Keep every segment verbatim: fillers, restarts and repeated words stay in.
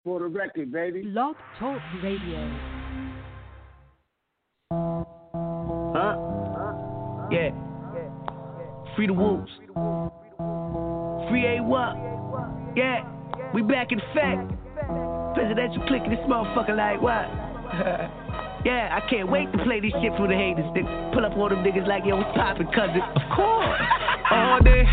For the record, baby. Blog Talk Radio. Huh? Yeah. Free the wolves. Free A W A P. Yeah. We back in effect. Presidential click in this motherfucker like what? Yeah, I can't wait to play this shit for the haters. They pull up all them niggas like, yo, what's poppin', cousin? Of course. All day.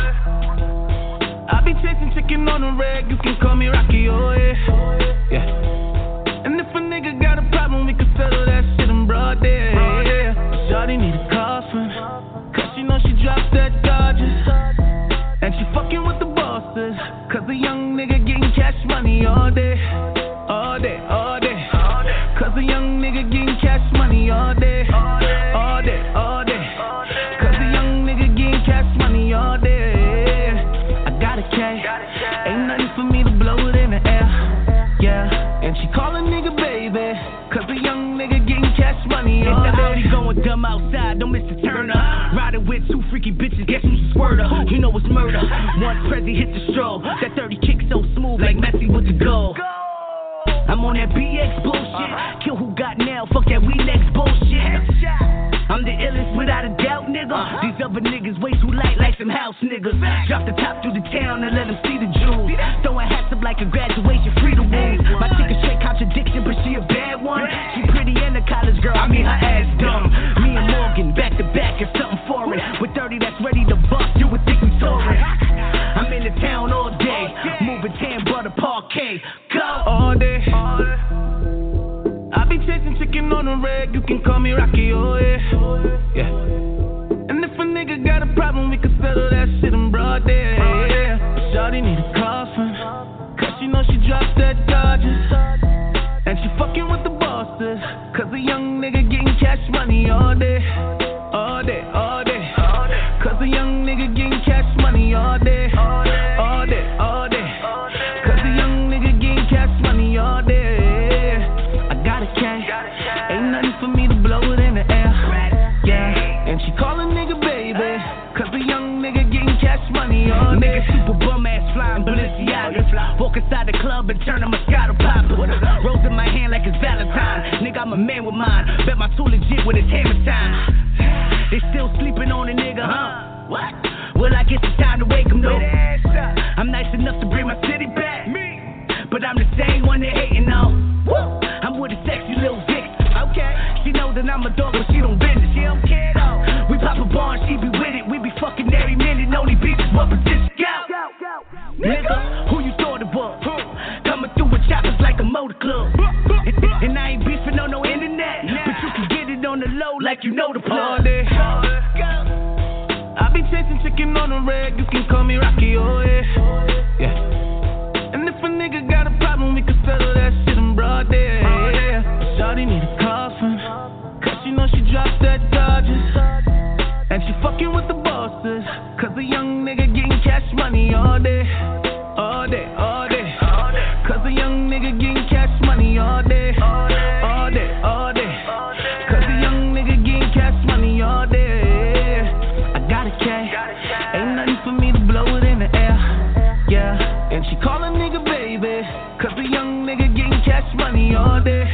I be chasing chicken on the rag, you can call me Rocky, oh yeah. Yeah. And if a nigga got a problem, we can settle that shit in broad day. Yeah. Shawty need a coffin, cause she know she dropped that Dodges. And she fucking with the bosses, cause a young nigga getting cash money all day. All day, all day. Cause a young nigga getting cash money all day. All day, all day. Cause a young nigga getting cash money all day. I got a K, ain't nothing for me to blow it in the air. Yeah, and she call a nigga baby, cause a young nigga getting cash money all day. Going dumb outside, don't miss the turner. Riding with two freaky bitches, guess who's a squirter? You know it's murder. Once Prezi hit the stroll, that thirty kick so smooth like Messi with the goal. I'm on that B X bullshit. Kill who got nailed, fuck that we next bullshit. I'm the illest without a doubt, nigga. These other niggas way too light like some house niggas. Drop the top through the town and let them see the jewels. Throwing hats up like a graduation, free the wounds. My chick is straight contradiction, but she a bad one. She pretty and a college girl, I mean her ass dumb. Me and Morgan, back to back is something foreign. With thirty that's ready to bust, you would think we touring. I'm in the town all day, moving tan butter parquet. Go all day. I be chasing chicken on the rag, you can call me Rocky, oh yeah. Yeah. And if a nigga got a problem, we can settle that shit in broad day. Yeah. Shawty need a coffin, cause she know she dropped that Dodges. And she fucking with the bosses, cause a young nigga getting cash money all day. All day, all day. Cause a young nigga getting cash money all day. All day, all day. Cause a young nigga getting cash money all day. I got a K, ain't nothing for me to blow it in the air. Yeah, and she call a nigga baby, cause a young nigga getting cash money all day. Nigga super bum ass flying Balenciaga. Walk inside the club and turn a Moscato popper. Rose in my hand like it's Valentine. Nigga, I'm a man with mine. Bet my tool legit with his hammer time. They still sleeping on a nigga, huh? What? Well, I guess it's time to wake 'em though. I'm nice enough to bring my city back, but I'm the same one they hating on. Woo! I'm with a sexy little Vic. Okay. She knows that I'm a dog, but she don't bend it. She don't care though. We pop a bar and she be with it. We be fucking every minute. Only bitches what position out. Nigga, who you thought it was? Coming through with choppers like a motor club. And, and I ain't beefing on no internet, but you can get it on the low like you know the plug. I be chasing chicken on the rag, you can call me Rocky, oh yeah. Yeah. And if a nigga got a problem, we can settle that shit in broad day. Yeah. Shawty need a coffin, cause she know she dropped that Dodges. And she fucking with the bosses, cause a young nigga getting cash money all day. All day, all day. Cause a young nigga getting cash money all day. All day, all day. Cause a young nigga getting cash money all day. I got a K, ain't nothing for me to blow it in the air. Yeah, and she call a nigga baby, cause a young nigga getting cash money all day.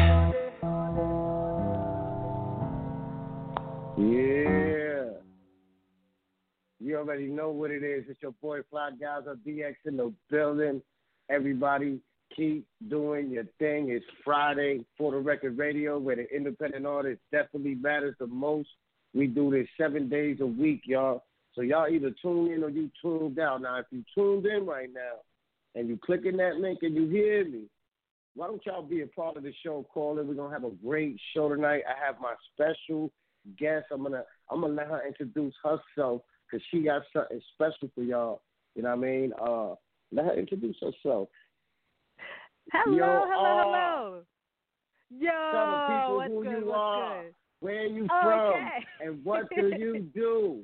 Yeah. You already know what it is. It's your boy Fly Guys of D X in the building. Everybody keep doing your thing. It's Friday for the Record Radio, where the independent artist definitely matters the most. We do this seven days a week, y'all. So y'all either tune in or you tuned out. Now, if you tuned in right now and you clicking that link and you hear me, why don't y'all be a part of the show? Call in. We're gonna have a great show tonight. I have my special guest. I'm gonna I'm gonna let her introduce herself because she got something special for y'all. You know what I mean? Uh, let her introduce herself. Hello, Yo, hello, uh, hello. Yo, tell the people what's who good, you what's are, good? where you Oh, from, okay. and what do you do?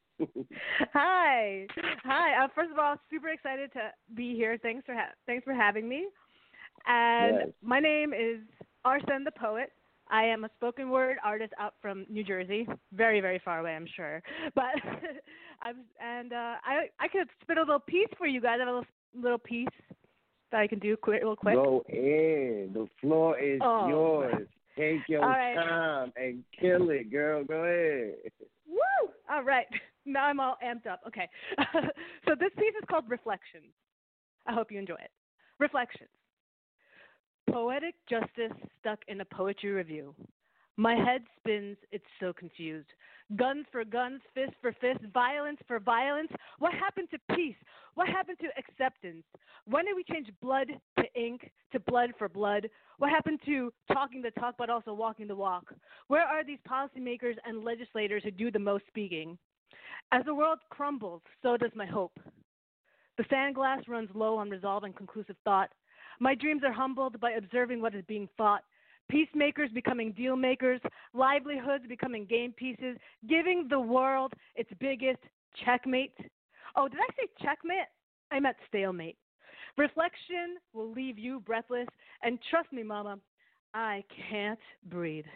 Hi, hi. Uh, first of all, super excited to be here. Thanks for ha- thanks for having me. And Yes. my name is Arsene the Poet. I am a spoken word artist out from New Jersey, very very far away, I'm sure. But I'm and uh, I I could spit a little piece for you guys. I have a little, little piece that I can do quick, real quick? Go in. The floor is oh, yours. Right. Take your right. time and kill it, girl. Go ahead. Woo! All right. Now I'm all amped up. Okay. So this piece is called Reflections. I hope you enjoy it. Reflections. Poetic justice stuck in a poetry review. My head spins, it's so confused. Guns for guns, fist for fist, violence for violence. What happened to peace? What happened to acceptance? When did we change blood to ink, to blood for blood? What happened to talking the talk but also walking the walk? Where are these policymakers and legislators who do the most speaking? As the world crumbles, so does my hope. The sand glass runs low on resolve and conclusive thought. My dreams are humbled by observing what is being fought. Peacemakers becoming deal makers, livelihoods becoming game pieces, giving the world its biggest checkmate. Oh, did I say checkmate? I meant stalemate. Reflection will leave you breathless, and trust me, Mama, I can't breathe.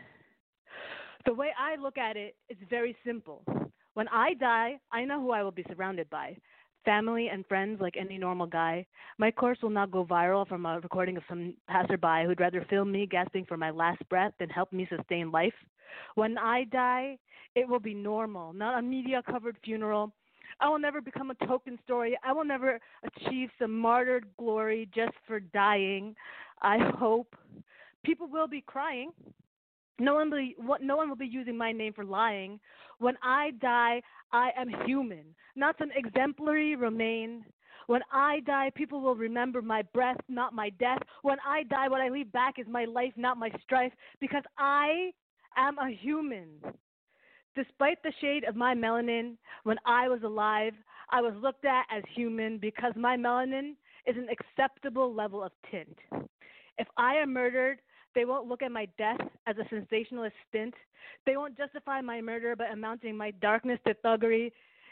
The way I look at it is very simple. When I die, I know who I will be surrounded by. Family and friends like any normal guy. My course will not go viral from a recording of some passerby who'd rather film me gasping for my last breath than help me sustain life. When I die, it will be normal, not a media-covered funeral. I will never become a token story. I will never achieve some martyred glory just for dying. I hope. People will be crying. No one will be, no one will be using my name for lying. When I die, I am human, not some exemplary remain. When I die, people will remember my breath, not my death. When I die, what I leave back is my life, not my strife, because I am a human. Despite the shade of my melanin, when I was alive, I was looked at as human because my melanin is an acceptable level of tint. If I am murdered, they won't look at my death as a sensationalist stint. They won't justify my murder by amounting my darkness to thuggery.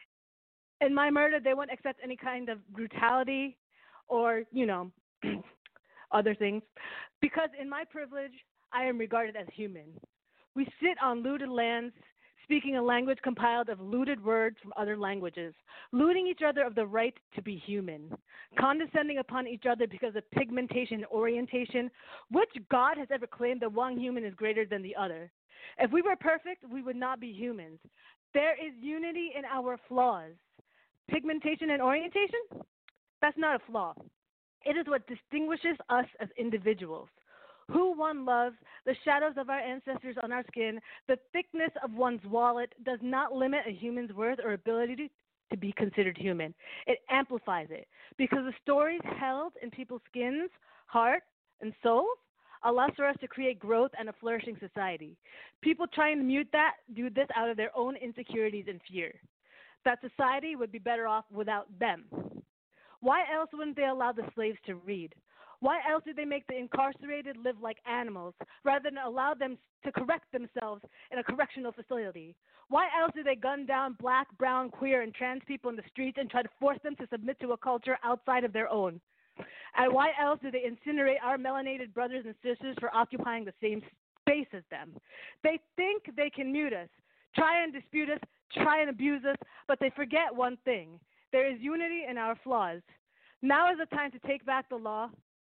In my murder, they won't accept any kind of brutality or, you know, other things. Because in my privilege, I am regarded as human. We sit on looted lands, speaking a language compiled of looted words from other languages, looting each other of the right to be human, condescending upon each other because of pigmentation and orientation. Which God has ever claimed that one human is greater than the other? If we were perfect, we would not be humans. There is unity in our flaws. Pigmentation and orientation? That's not a flaw. It is what distinguishes us as individuals. Who one loves, the shadows of our ancestors on our skin, the thickness of one's wallet does not limit a human's worth or ability to, to be considered human. It amplifies it because the stories held in people's skins, heart, and souls allows for us to create growth and a flourishing society. People trying to mute that do this out of their own insecurities and fear. That society would be better off without them. Why else wouldn't they allow the slaves to read? Why else do they make the incarcerated live like animals rather than allow them to correct themselves in a correctional facility? Why else do they gun down black, brown, queer, and trans people in the streets and try to force them to submit to a culture outside of their own? And why else do they incinerate our melanated brothers and sisters for occupying the same space as them? They think they can mute us, try and dispute us, try and abuse us, but they forget one thing. There is unity in our flaws. Now is the time to take back the law.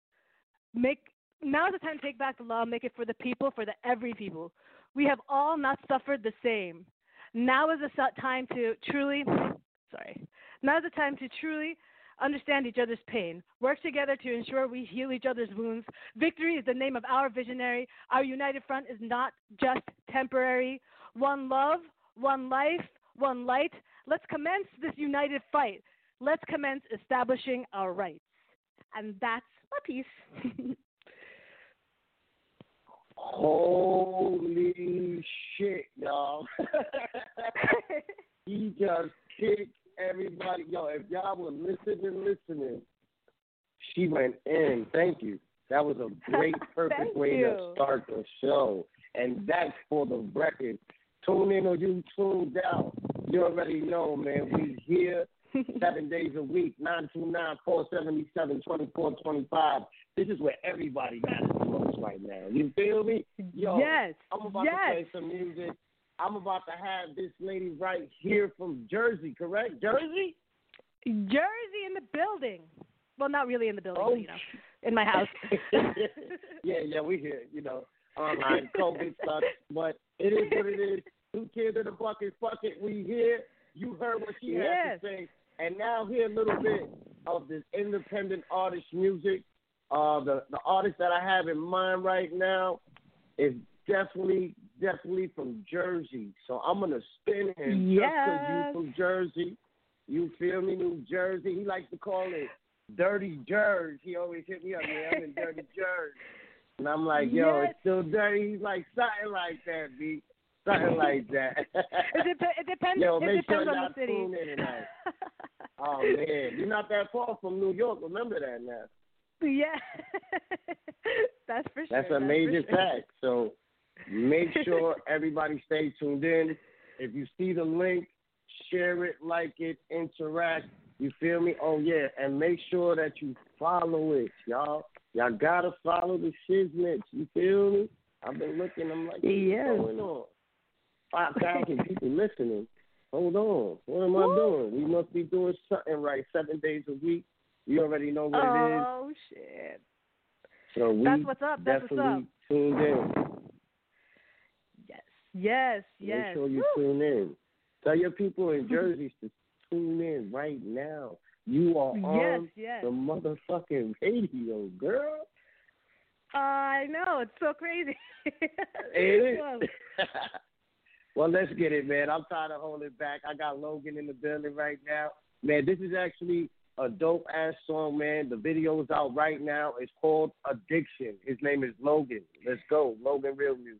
Make now is the time to take back the law, make it for the people, for the every people. We have all not suffered the same. Now is the time to truly, sorry, now is the time to truly understand each other's pain, work together to ensure we heal each other's wounds. Victory is the name of our visionary. Our united front is not just temporary. One love, one life, one light. Let's commence this united fight. Let's commence establishing our rights. And that's my piece. Holy shit, y'all. He just kicked everybody. Yo, if y'all were listening, listening, she went in. Thank you. That was a great, perfect way you. to start the show. And that's for the record. Tune in or you tuned out. You already know, man. We here seven days a week, nine two nine, four seven seven, two four two five. This is where everybody matters the most right now. You feel me? Yo, yes. I'm about yes. to play some music. I'm about to have this lady right here from Jersey, correct? Jersey? Jersey in the building. Well, not really in the building, Oh. but, you know, in my house. yeah, yeah, we here, you know, online. COVID sucks, but it is what it is. Two kids in the bucket, fuck it, we here. You heard what she Yes. had to say. And now hear a little bit of this independent artist music. Uh, the, the artist that I have in mind right now is definitely, definitely from Jersey. So I'm going to spin him yes. just because you from Jersey. You feel me? New Jersey. He likes to call it Dirty Jersey. He always hit me up, man. I'm in Dirty Jersey. And I'm like, yo, yes. it's still dirty. He's like, something like that, B. Something like that. it, dep- it depends, yo, it make depends sure on y'all the city. tune in tonight. Oh, man. You're not that far from New York. Remember that now. Yeah. That's for sure. That's a That's major for sure. fact. So make sure everybody stay tuned in. If you see the link, share it, like it, interact. You feel me? Oh, yeah. And make sure that you follow it, y'all. Y'all got to follow the shiznits. You feel me? I've been looking. I'm like, what's yes. going on? five thousand people listening. Hold on. What am I doing? We must be doing something right seven days a week. You already know what oh, it is. Oh, shit. So we That's what's up. That's definitely what's up. tuned in. Yes. Yes. Yes. Make sure you Woo. tune in. Tell your people in Jersey to tune in right now. You are Yes, on yes. the motherfucking radio, girl. I know. It's so crazy. Ain't Whoa. it? Well, let's get it, man. I'm tired of holding back. I got Logan in the building right now. Man, this is actually a dope-ass song, man. The video is out right now. It's called Addiction. His name is Logan. Let's go. Logan Real Music.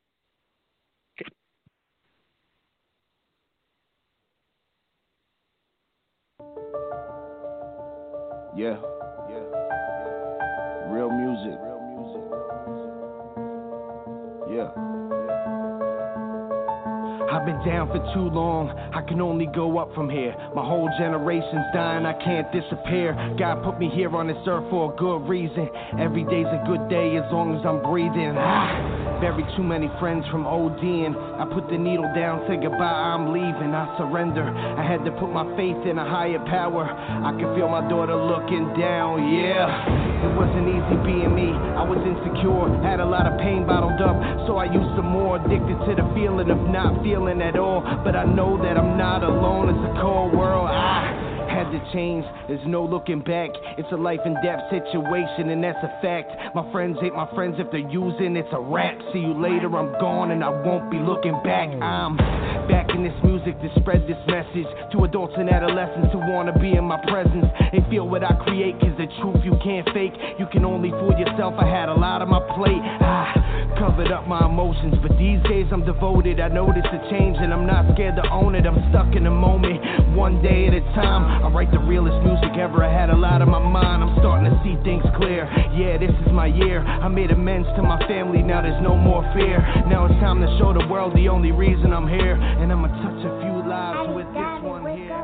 Yeah, yeah, yeah. Real music, real music, yeah. I've been down for too long, I can only go up from here. My whole generation's dying, I can't disappear. God put me here on this earth for a good reason. Every day's a good day as long as I'm breathing. Ah. Buried too many friends from ODing. I put the needle down, say goodbye, I'm leaving, I surrender. I had to put my faith in a higher power. I can feel my daughter looking down, yeah. It wasn't easy being me, I was insecure. Had a lot of pain bottled up, so I used some more. Addicted to the feeling of not feeling at all. But I know that I'm not alone, it's a cold world. I had to change, there's no looking back. It's a life and death situation, and that's a fact. My friends ain't my friends if they're using, it's a rap. See you later, I'm gone and I won't be looking back. I'm back in this music to spread this message to adults and adolescents who wanna be in my presence. They feel what I create, cause the truth you can't fake. You can only fool yourself, I had a lot on my plate. Ah, covered up my emotions, but these days I'm devoted. I noticed a change and I'm not scared to own it. I'm stuck in the moment, one day at a time. I write the realest music ever, I had a lot on my mind. I'm starting to see things clear, yeah, this is my year. I made amends to my family, now there's no more fear. Now it's time to show the world the only reason I'm here. And I'ma touch a few lives with this one here.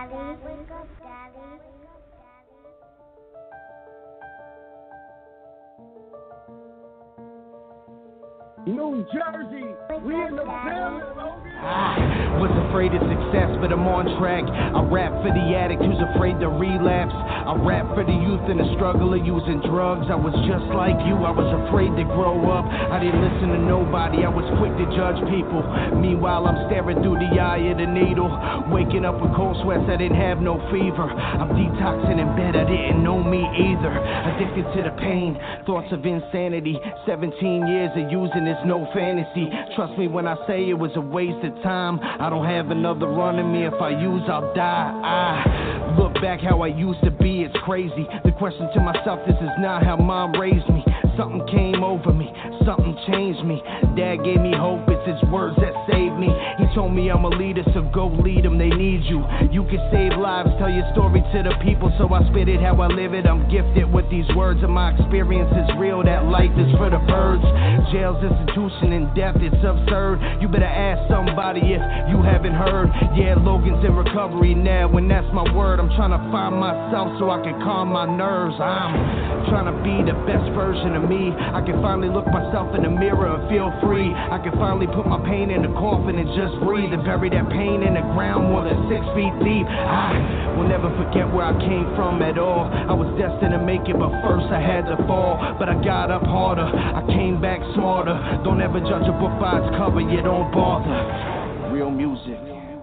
New Jersey, we in the building, Logan. Ah, was afraid of success, but I'm on track. I rap for the addict who's afraid to relapse. I rap for the youth in the struggle of using drugs. I was just like you, I was afraid to grow up. I didn't listen to nobody, I was quick to judge people. Meanwhile, I'm staring through the eye of the needle. Waking up with cold sweats, I didn't have no fever. I'm detoxing in bed, I didn't know me either. Addicted to the pain, thoughts of insanity. seventeen years of using this, no fantasy. Trust me when I say it was a waste of time. I don't have another run in me, if I use, I'll die. I look back how I used to be, it's crazy. The question to myself, this is not how mom raised me. Something came over me, something changed me. Dad gave me hope, it's his words that saved me. He told me I'm a leader, so go lead them, they need you. You can save lives, tell your story to the people. So I spit it how I live it, I'm gifted with these words. And my experience is real, that life is for the birds. Jail's institution and death, it's absurd. You better ask somebody if you haven't heard. Yeah, Logan's in recovery now, and that's my word. I'm trying to find myself so I can calm my nerves. I'm trying to be the best version of of me. I can finally look myself in the mirror and feel free. I can finally put my pain in the coffin and just breathe and bury that pain in the ground more than six feet deep. I will never forget where I came from at all. I was destined to make it, but first I had to fall. But I got up harder, I came back smarter. Don't ever judge a book by its cover, you don't bother. Real music.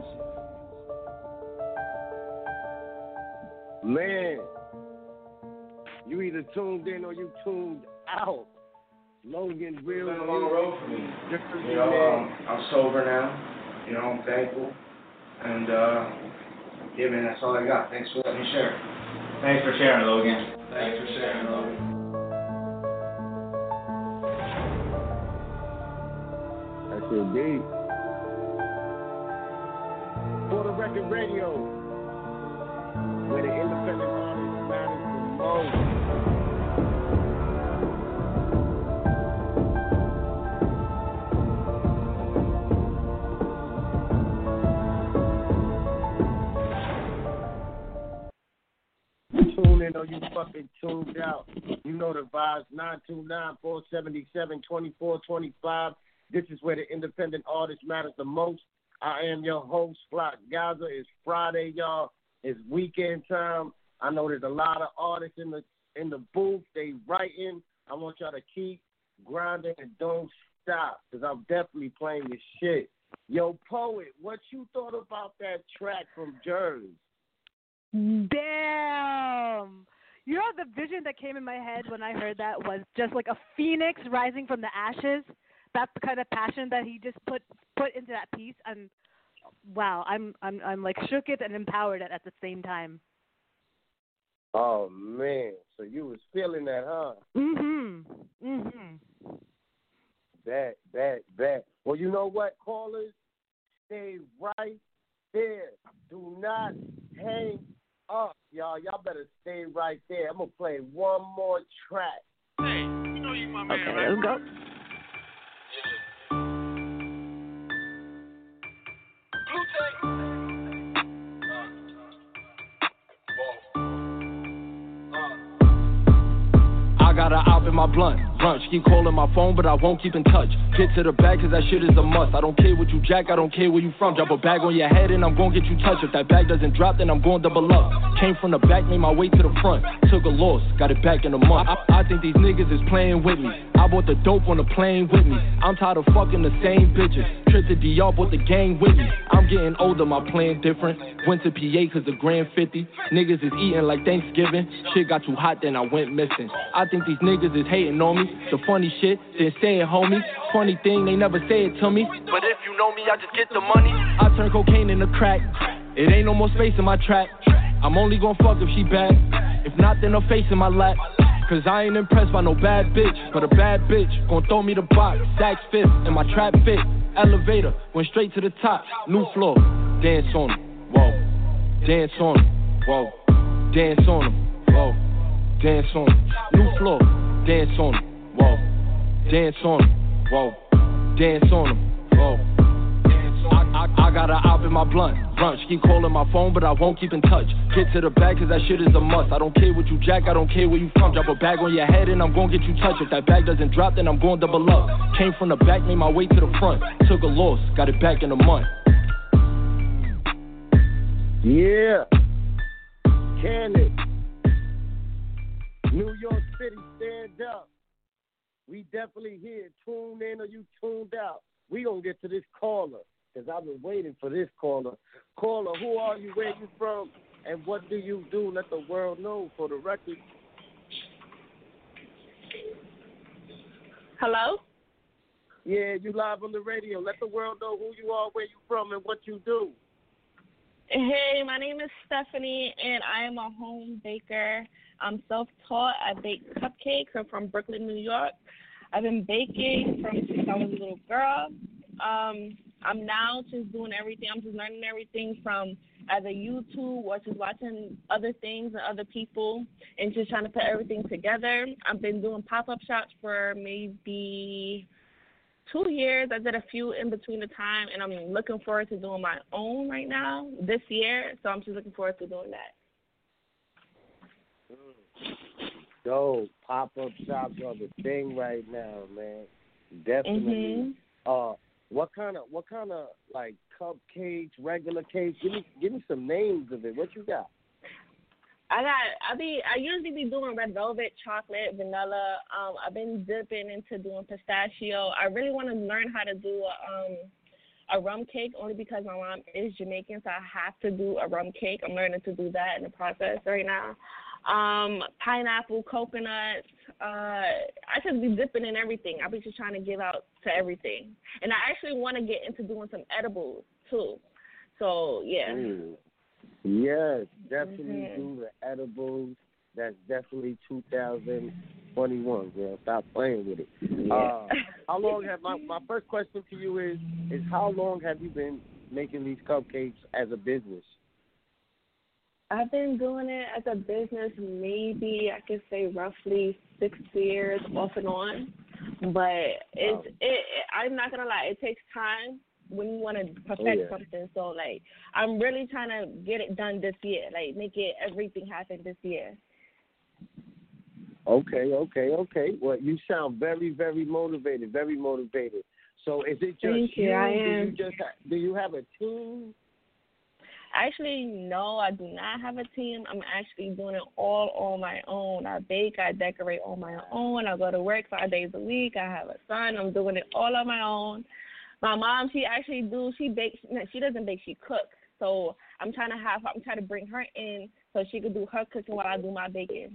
Man, you either tuned in or you tuned out. Logan, real It's been a long road for me. Different You know, man. um, I'm sober now. You know, I'm thankful. And, uh, yeah, man, that's all I got. Thanks for letting me share. Thanks for sharing, Logan. Thanks for sharing, Logan. That's indeed. For the Record Radio, where the independent artist matters the most. Tune in or you fucking tuned out. You know the vibes. nine two nine, four seven seven, two four two five. This is where the independent artist matters the most. I am your host, Flock Gaza. It's Friday, y'all. It's weekend time. I know there's a lot of artists in the in the booth. They writing. I want y'all to keep grinding and don't stop, because I'm definitely playing this shit. Yo, Poet, what you thought about that track from Jersey? Damn. You know, the vision that came in my head when I heard that was just like a phoenix rising from the ashes. That's the kind of passion that he just put put into that piece. And wow, I'm I'm I'm like shook it and empowered it at the same time. Oh man, so you was feeling that, huh? Mhm. Mhm. That, that, that. Well, you know what, callers? Stay right there. Do not hang up, y'all. Y'all better stay right there. I'm gonna play one more track. Hey, you know you my man, Okay, right? let's go. I got her out in my blunt. Brunch, keep calling my phone, but I won't keep in touch. Get to the bag, cause that shit is a must. I don't care what you jack, I don't care where you from. Drop a bag on your head and I'm gonna get you touched. If that bag doesn't drop, then I'm going double up. Came from the back, made my way to the front. Took a loss, got it back in a month. I, I think these niggas is playing with me. I bought the dope on the plane with me. I'm tired of fucking the same bitches. Trip to D R, bought the gang with me. I'm getting older, my plan different. Went to P A cause the grand fifty. Niggas is eating like Thanksgiving. Shit got too hot, then I went missing. I think these niggas is hating on me. The funny shit, then say it, homie. Funny thing, they never say it to me. But if you know me, I just get the money. I turn cocaine into crack. It ain't no more space in my track. I'm only gon' fuck if she bad. If not, then her face in my lap. Cause I ain't impressed by no bad bitch. But a bad bitch gon' throw me the box. Saks fifth and my trap fit. Elevator, went straight to the top. New floor, dance on them. Whoa, dance on them. Whoa, dance on them. Whoa, dance on them. New floor, dance on them. Whoa, dance on them. Whoa, dance on them. Whoa. I, I, I got her out in my blunt. Brunch, keep calling my phone, but I won't keep in touch. Get to the bag, cause that shit is a must. I don't care what you jack, I don't care where you from. Drop a bag on your head and I'm gonna get you touched. If that bag doesn't drop, then I'm going double up. Came from the back, made my way to the front. Took a loss, got it back in a month. Yeah. Cannon. New York City, stand up. We definitely here. Tune in or you tuned out. We gonna get to this caller, because I've been waiting for this caller. Caller, who are you, where you from, and what do you do? Let the world know for the record. Hello? Yeah, you live on the radio. Let the world know who you are, where you from, and what you do. Hey, my name is Stephanie, and I am a home baker. I'm self-taught. I bake cupcakes. I'm from Brooklyn, New York. I've been baking from since I was a little girl. Um, I'm now just doing everything. I'm just learning everything from either YouTube or just watching other things and other people and just trying to put everything together. I've been doing pop-up shops for maybe two years. I did a few in between the time, and I'm looking forward to doing my own right now this year. So I'm just looking forward to doing that. Yo, pop-up shops are the thing right now, man. Definitely. Mhm. Uh, what kind of what kind of like cupcakes, regular cakes? Give me give me some names of it. What you got? I got. I be. I usually be doing red velvet, chocolate, vanilla. Um, I've been dipping into doing pistachio. I really want to learn how to do a, um a rum cake only because my mom is Jamaican, so I have to do a rum cake. I'm learning to do that in the process right now. Um, pineapple, coconut. Uh, I just be dipping in everything. I be just trying to give out to everything, and I actually want to get into doing some edibles too. So yeah. Mm. Yes, definitely Mhm. do the edibles. That's definitely two thousand twenty-one, girl. Stop playing with it. Yeah. Uh, how long have my my first question to you is is how long have you been making these cupcakes as a business? I've been doing it as a business maybe I could say roughly six years off and on, but it's Wow. it, it. I'm not gonna lie, it takes time when you want to perfect Oh, yeah. something. So like, I'm really trying to get it done this year, like make it everything happen this year. Okay, okay, okay. Well, you sound very, very motivated. Very motivated. So, is it just Thank you, you? I Do you am. just ha- do you have a team? Actually, no, I do not have a team. I'm actually doing it all on my own. I bake, I decorate on my own. I go to work five days a week. I have a son. I'm doing it all on my own. My mom, she actually do. She bakes. She doesn't bake. She cooks. So I'm trying to have. I'm trying to bring her in so she could do her cooking while I do my baking.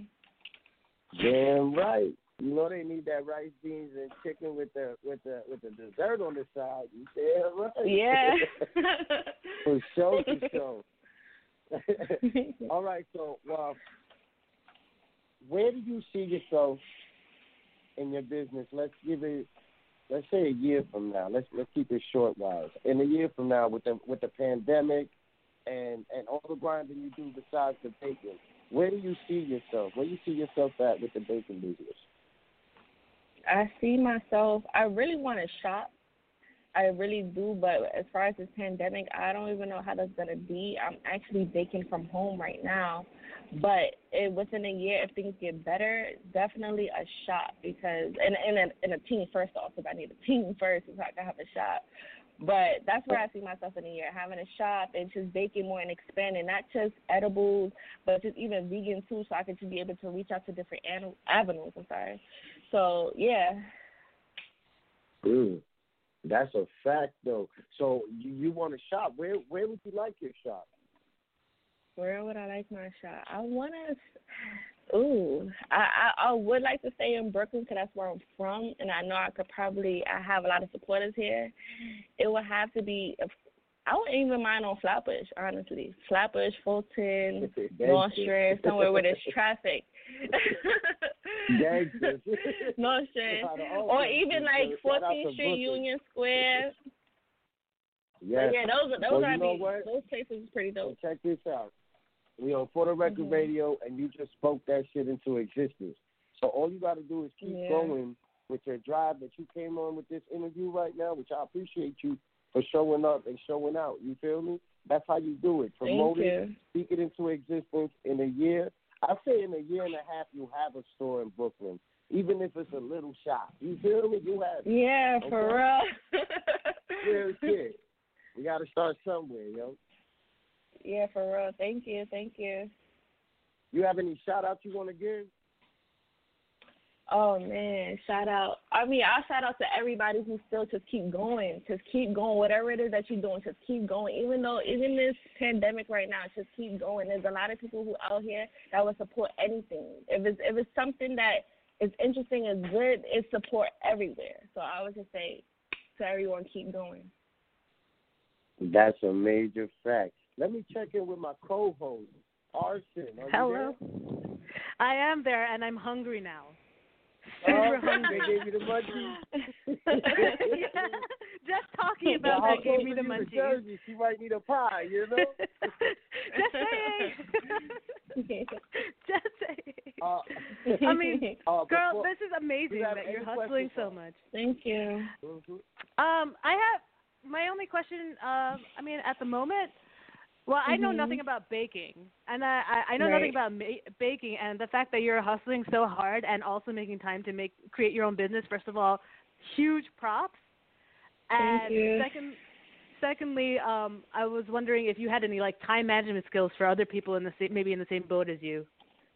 Damn right. You know they need that rice, beans, and chicken with the with the with the dessert on the side. You damn right. Yeah. For sure, for sure. All right, so well, where do you see yourself in your business? Let's give it. Let's say a year from now. Let's let's keep it short, wise. In a year from now, with the with the pandemic and and all the grinding you do besides the baking, where do you see yourself? Where do you see yourself at with the baking business? I see myself. I really want to shop. I really do, but as far as this pandemic, I don't even know how that's gonna be. I'm actually baking from home right now, but it, within a year, if things get better, definitely a shop because and and a, and a team first off, because I need a team first so I can have a shop. But that's where I see myself in a year, having a shop and just baking more and expanding, not just edibles, but just even vegan too, so I could just be able to reach out to different an- avenues. I'm sorry. So yeah. Mm, that's a fact, though. So you, you want to shop? Where where would you like your shop? Where would I like my shop? I want to. Ooh, I, I I would like to stay in Brooklyn because that's where I'm from, and I know I could probably. I have a lot of supporters here. It would have to be. I wouldn't even mind on Flatbush, honestly. Flatbush, Fulton, Nostrand, somewhere where there's traffic. Nostrand, or even like fourteenth Street, Union Square. Yes. But yeah, those are those well, are you know be, what? those places is pretty dope. Well, check this out. We on For the Record mm-hmm. Radio, and you just spoke that shit into existence. So all you got to do is keep yeah. going with your drive that you came on with this interview right now, which I appreciate you for showing up and showing out. You feel me? That's how you do it. Promote Thank it, you. speak it into existence in a year. I say in a year and a half you have a store in Brooklyn, even if it's a little shop. You feel me? You have it. Yeah, okay? for real. Real shit. We got to start somewhere, yo. Yeah, for real. Thank you. Thank you. You have any shout-outs you want to give? Oh, man, shout out. I mean, I'll shout out to everybody who still just keep going. Just keep going. Whatever it is that you're doing, just keep going. Even though, even this pandemic right now, just keep going. There's a lot of people who out here that will support anything. If it's, if it's something that is interesting, is good, it's support everywhere. So I would just say to everyone, keep going. That's a major fact. Let me check in with my co-host, Arson. Are Hello. You there? I am there, and I'm hungry now. Oh, Super hungry. they gave you the munchies. Yeah, just talking about well, that gave me the you munchies. Jersey, she might need a pie, you know? Just saying. Just saying. Uh, I mean, uh, girl, before, this is amazing you that you're hustling so much. Thank you. Mm-hmm. Um, I have my only question. Uh, I mean, at the moment, Well, I know Mhm. nothing about baking, and I, I, I know Right. nothing about ma- baking, and the fact that you're hustling so hard and also making time to make create your own business. First of all, huge props. Thank And you. second, secondly, um, I was wondering if you had any like time management skills for other people in the same, maybe in the same boat as you.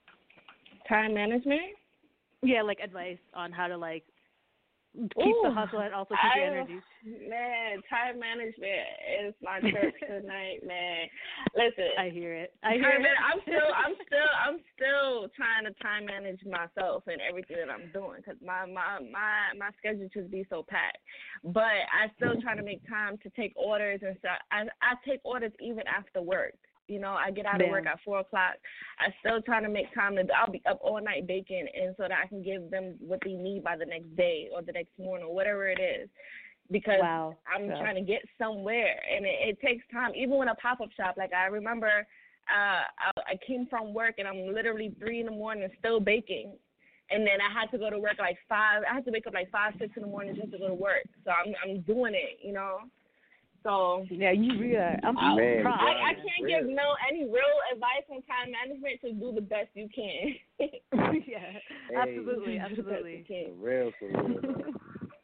Time management? Yeah, like advice on how to like keep Ooh, the hustle and also keep your I- energy. Man, time management is my church tonight, man. Listen, I hear it. I hear time it. man- I'm still, I'm still, I'm still trying to time manage myself and everything that I'm doing because my, my, my, my schedule just be so packed. But I still try to make time to take orders and stuff. I, I take orders even after work. You know, I get out of Yeah. work at four o'clock. I still try to make time to. I'll be up all night baking, and so that I can give them what they need by the next day or the next morning or whatever it is. Because Wow. I'm Yeah. trying to get somewhere, and it, it takes time. Even with a pop-up shop, like I remember, uh, I, I came from work, and I'm literally three in the morning still baking. And then I had to go to work like five. I had to wake up like five, six in the morning just to go to work. So I'm I'm doing it, you know. So Yeah, you realize I'm Man, proud. I, I God, can't real. give no any real advice on time management. Just do the best you can. yeah, Hey. absolutely, Do the best absolutely. you For real, for real. man.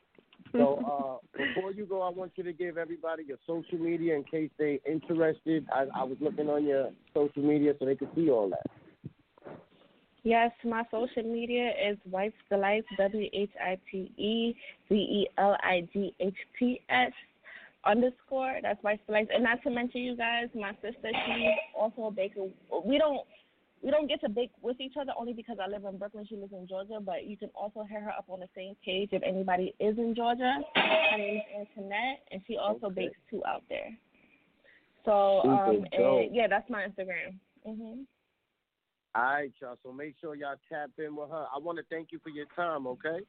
So uh, before you go, I want you to give everybody your social media in case they interested. I, I was looking on your social media so they could see all that. Yes, my social media is Wife's Delights, W H I T E D E L I G H T S underscore. That's Wife's Delights. And not to mention, you guys, my sister, she's also a baker. We don't we don't get to bake with each other only because I live in Brooklyn. She lives in Georgia, but you can also hit her up on the same page if anybody is in Georgia. Her name is Antoinette, and she also Okay. bakes too out there. So, Super um, dope. and yeah, that's my Instagram. Mhm. All right, y'all. So make sure y'all tap in with her. I want to thank you for your time, okay?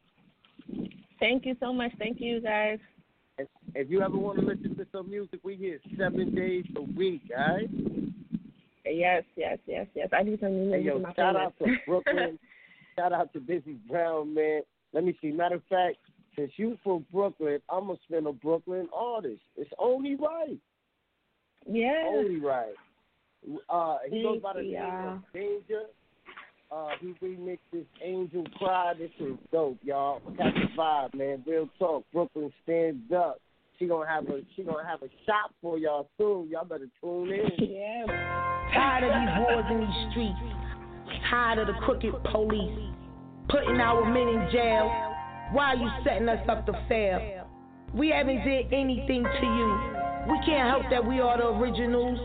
Thank you so much. Thank you, guys. And if you ever want to listen to some music, we here seven days a week, all right? Yes, yes, yes, yes. I need some new Hey, music yo, in my shout out playlist. to Brooklyn. Shout out to Busy Brown, man. Let me see. Matter of fact, since you from Brooklyn, I'm going to spin a Brooklyn artist. It's only right. Yeah. Only right. Uh, he goes by the Thank you, name y'all. of Danger. Uh, he remixed this Angel Cry. This is dope, y'all. Catch the vibe, man. Real talk. Brooklyn stands up. She gonna have a she gonna have a shop for y'all soon. Y'all better tune in. Yeah. Tired of these wars in these streets. Tired of the crooked police. Putting our men in jail. Why are you setting us up to fail? We haven't did anything to you. We can't help that we are the originals.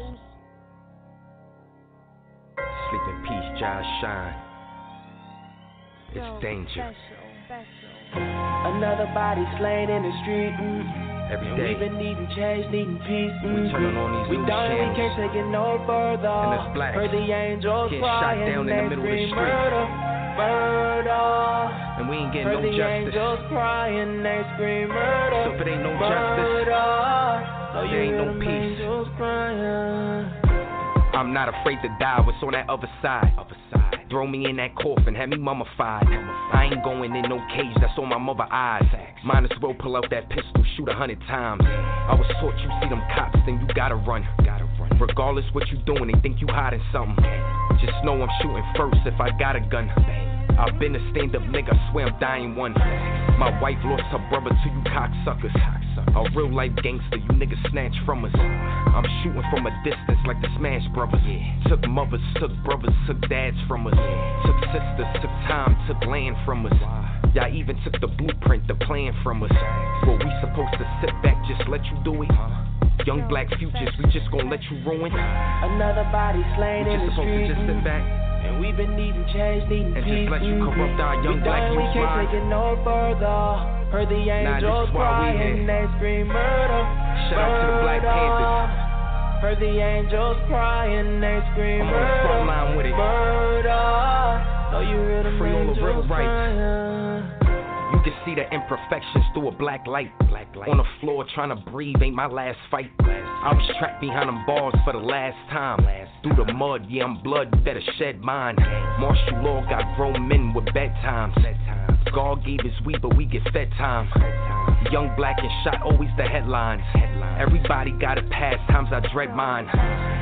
Sleep in peace, Josh Shine. It's danger. Another body slain in the street. Mm. Every And day. we've been needing change, needing peace. We turning on these We new done, we channels. can't take it no further. And it's black. Heard the angels Getting shot crying, down in the they middle of the scream street. murder, murder. And we ain't getting Heard no the justice. angels crying, they scream murder. So if it ain't no justice, murder. So there you ain't hear no them peace. angels crying. I'm not afraid to die. What's on that other side? Other side. Throw me in that coffin, have me mummified. I ain't going in no cage, that's on my mother eyes. Might as well pull out that pistol, shoot a hundred times. I was taught you see them cops, then you gotta run. Regardless what you doing, they think you hiding something. Just know I'm shooting first if I got a gun. I've been a stand-up nigga, I swear I'm dying one. My wife lost her brother to you cocksuckers. A real-life gangster, you niggas snatched from us. I'm shooting from a distance like the Smash Brothers. Took mothers, took brothers, took dads from us. Took sisters, took time, took land from us. Y'all even took the blueprint, the plan from us. Were we supposed to sit back, just let you do it? Young black futures, we just gon' let you ruin? Another body slain We in the just supposed to street. just sit back And we've been needing change, needing and peace. just let you corrupt our young we black done, we youth's can't minds? take it no further. Heard the Nah, this angels is why we crying, here. they scream murder. Shout out to the Black Panthers. Heard the angels crying, they scream I'm on the murder. front line with it. Murder. So you hear them Free all the real angels rights. crying. You can see the imperfections through a black light. Black light. On the floor trying to breathe ain't my last fight. I was trapped behind them bars for the last time. Through the mud, yeah, I'm blood, you better shed mine. Martial law got grown men with bedtimes. God gave his weed, but we get fed time. Young, black, and shot, always the headlines. Everybody got a past, times I dread mine.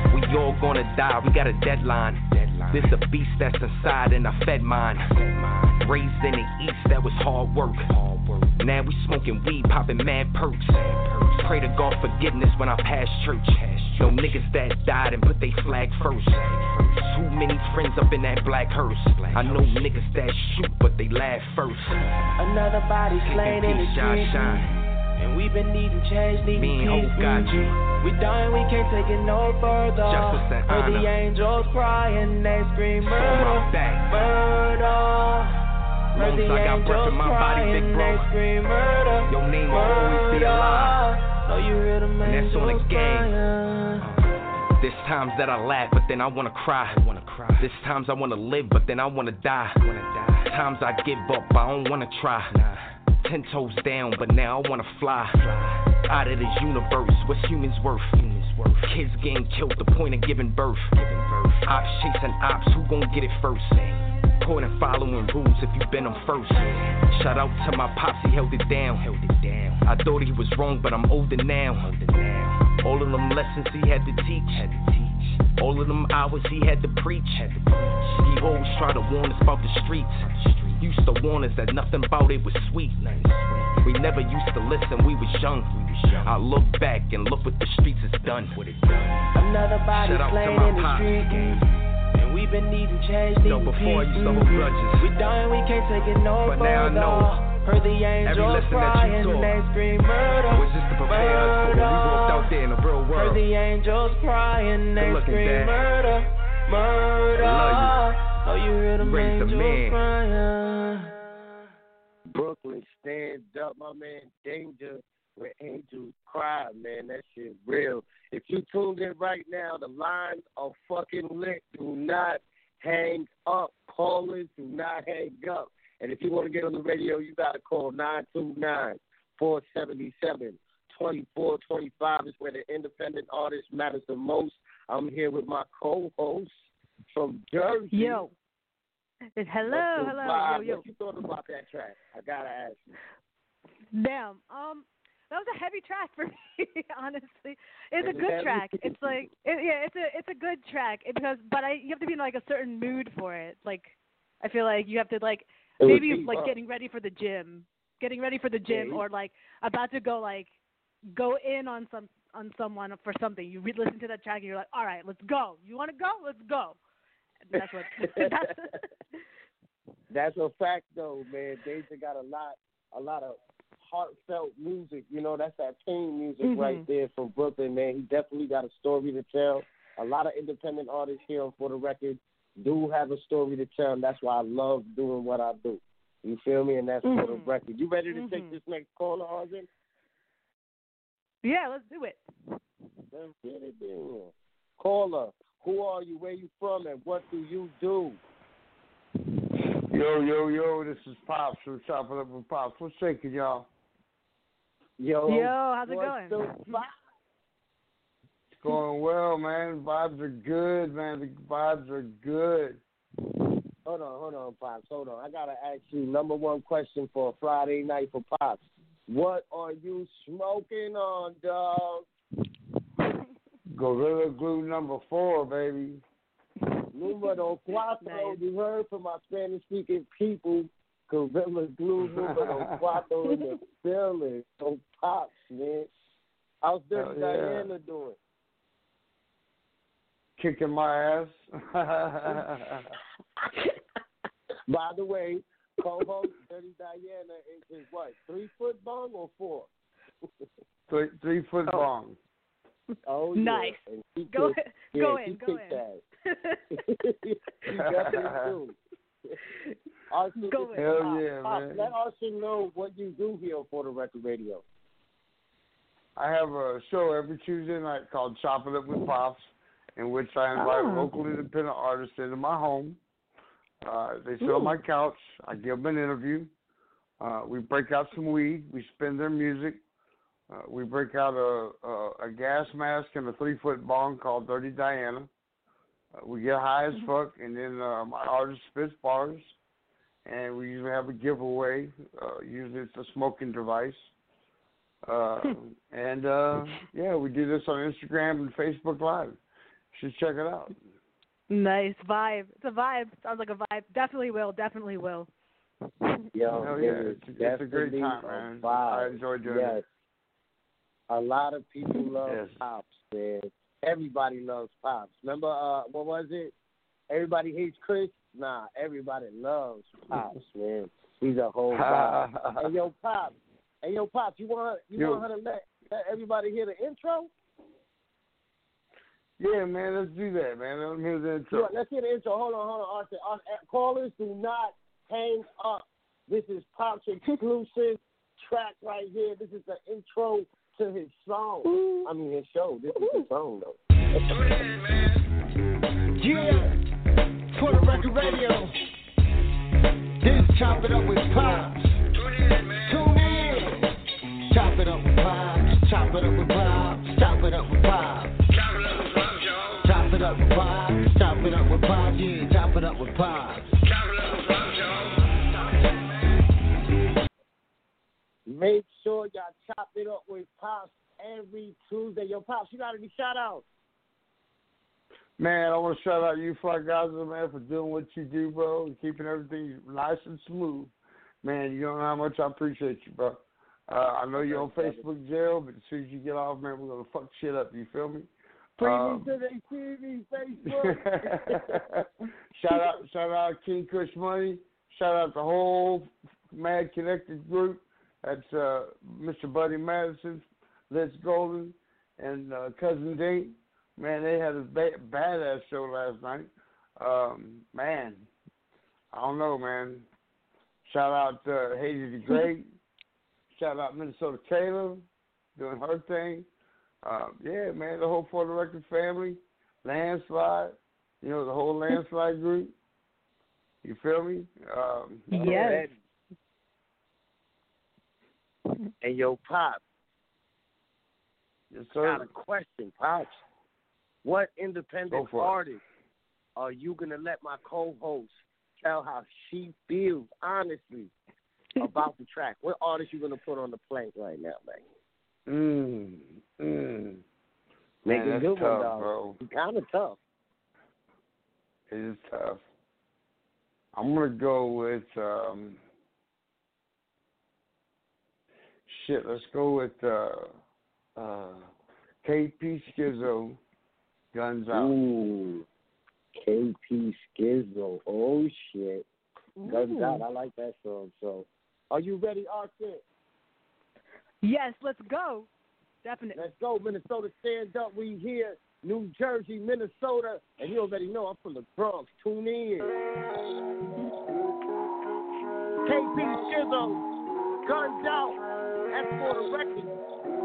We all gonna die, we got a deadline. This a beast that's inside and I fed mine. Raised in the east, that was hard work. Now we smoking weed, popping mad perks. Pray to God forgiveness when I pass church. No niggas that died and put they flag first. Too many friends up in that black hearse. I know niggas that shoot, but they laugh first. Another body slain in the street. And we been needing change, needing peace. Got you. We dying, we can't take it no further. Justice and Heard honor. the angels crying, they scream On murder, my back. murder. Heard Long the as I got breath angels in my body, big crying, bro. they scream murder, Your name will always be alive. know you hear them And that's on the angels gang. crying. There's times that I laugh, but then I wanna cry. I wanna cry. There's times I wanna live, but then I wanna die. I wanna die. Times I give up, I don't wanna try. Nah. Ten toes down, but now I wanna fly. fly. Out of this universe, what's humans worth? Humans worth. Kids getting killed, the point of giving birth. Giving birth. Ops chasing ops, who gon' get it first? Caught and following rules if you been them first. Shout out to my pops, he held it down. Held it down. I thought he was wrong, but I'm older now. Older now. All of them lessons he had to teach. Had to teach. All of them hours he had to preach. Had to preach. He always tried to warn us about the streets. Used to warn us that nothing about it was sweet. We never used to listen, we was young. I look back and look what the streets has done. Another body slain in the street. And we been needing change, needing Yo, before I peace. used to hold grudges. We dying, we can't take it no But further. now I know. Heard the angels lesson that you crying, taught they scream murder, was just to prepare us for when we walked out there in the real world. Heard the angels crying, they Good looking, scream Dad. murder, murder. I love you. Oh, you hear them You raised a angels man. crying. Brooklyn, stand up, my man. Danger where angels cry, man. That shit real. If you tuned in right now, the lines are fucking lit. Do not hang up. Callers, do not hang up. And if you want to get on the radio, you got to call nine two nine, four seven seven, two four two five. It's where the independent artist matters the most. I'm here with my co-host from Jersey. Yo. It's hello, hello, yo, yo. What you thought about that track? I gotta ask you. Damn. Um, that was a heavy track for me, honestly. It's a Is it good heavy? track. It's like, it, yeah, it's a, it's a good track. It, because, but I, you have to be in like a certain mood for it. Like, I feel like you have to like, It was maybe deep, like huh? getting ready for the gym, getting ready for the gym, Yeah. or like about to go like, go in on some on someone for something. You re- listen to that track and you're like, all right, let's go. You want to go? Let's go. And that's what. that's, That's a fact, though, man. Deja got a lot, a lot of heartfelt music. You know, that's that pain music Mhm. right there from Brooklyn, man. He definitely got a story to tell. A lot of independent artists here on For the Record do have a story to tell, and that's why I love doing what I do. You feel me? And that's For the Mhm. Record. You ready to Mhm. take this next caller, Arjun? yeah, let's do it. Let's get it then. Caller, who are you? Where you from? And what do you do? Yo, yo, yo, this is Pops from Chopping Up with Pops. What's shaking, y'all? Yo, Yo, how's it what's going? the vibe? It's going well, man. Vibes are good, man. The vibes are good. Hold on, hold on, Pops. Hold on. I got to ask you number one question for a Friday night for Pops. What are you smoking on, dog? Gorilla Glue number four, baby. Numero cuatro. Nice. You heard from my Spanish-speaking people. Gorilla Glue numero cuatro in the building. So, Pops, man. How's Dirty Hell yeah. Diana doing? Kicking my ass. By the way, co-host Dirty Diana is his what? Three foot bong or four? three, three foot Oh. long. Oh, yeah. Nice. And she Go kicked- in, go yeah, in, she go kicked in. ass. She definitely do. Austin, Go this in. is Hell Pop. yeah, Pop, man. let Austin know what you do here for the Record Radio. I have a show every Tuesday night called Chopping Up with Pops, in which I invite Oh. local independent artists into my home. Uh, they sit Ooh. on my couch. I give them an interview. Uh, we break out some weed. We spin their music. Uh, we break out a, a, a gas mask and a three-foot bong called Dirty Diana. Uh, we get high as fuck, and then uh, my artist spits bars, and we usually have a giveaway. Uh, usually it's a smoking device. Uh, and, uh, yeah, we do this on Instagram and Facebook Live. should check it out. Nice vibe. It's a vibe. Sounds like a vibe. Definitely will. Definitely will. Yo, Hell yeah, it it's, it's a great time, man. I enjoy doing yes. it. A lot of people love yes. Pops, man. Everybody loves Pops. Remember, uh, what was it? Everybody hates Chris? Nah, everybody loves Pops, man. He's a whole vibe. Hey, yo, Pops. Hey, yo, Pops, you want you yo. want her to let, let everybody hear the intro? Yeah, man, let's do that, man. Let me hear the intro. Yeah, let's hear the intro. Hold on, hold on, Arthur. Arthur. Callers, do not hang up. This is Pop's exclusive track right here. This is the intro to his song. I mean, his show. This is his song, though. Tune in, man. Yeah. For the record radio. This Chop It Up with Pops. Tune in, man. Tune in. Chop it up with Pops. Chop it up with Pops. Chop it up with Pops. Chop it up with Pops, y'all. Chop it up with Pops. Chop it up with Pops. Yeah, chop it up with Pops. Chop it up with Pops, y'all. Make sure y'all chop it up with Pops every Tuesday. Yo, Pops, you got any shout-outs? Man, I want to shout out you Fly Gaza, man, for doing what you do, bro, and keeping everything nice and smooth. Man, you don't know how much I appreciate you, bro. Uh, I know you're on Facebook jail, but as soon as you get off, man, we're going to fuck shit up. You feel me? Preview to the T V, Facebook. shout out, shout out King Kush Money. Shout out the whole Mad Connected group. That's uh, Mister Buddy Madison, Liz Golden, and uh, Cousin Dink. Man, they had a ba- badass show last night. Um, man, I don't know, man. Shout out uh, Hazy the Great. Shout out Minnesota Taylor doing her thing. Uh, yeah, man, the whole For the Record family. Landslide. You know, the whole Landslide group. You feel me? Um, yes. Hey, yo, Pops. Yes, sir. Got a question, Pops. What independent artist are you going to let my co-host tell how she feels, honestly, about the track? What artist you going to put on the plank right now, man? Mm, mm. Make Man, it good tough, one, dog. bro. It's kind of tough. It is tough. I'm going to go with, um, shit, let's go with uh, uh, K P Skizzo. Guns Out. Ooh, K P Skizzo. Oh, shit. Guns Ooh. Out. I like that song. So, are you ready, Arthur? Yes, let's go. Definitely. Let's go. Minnesota, stand up. We here. New Jersey, Minnesota. And you already know I'm from the Bronx. Tune in. K P Skizzo. Guns Out. That's for the record.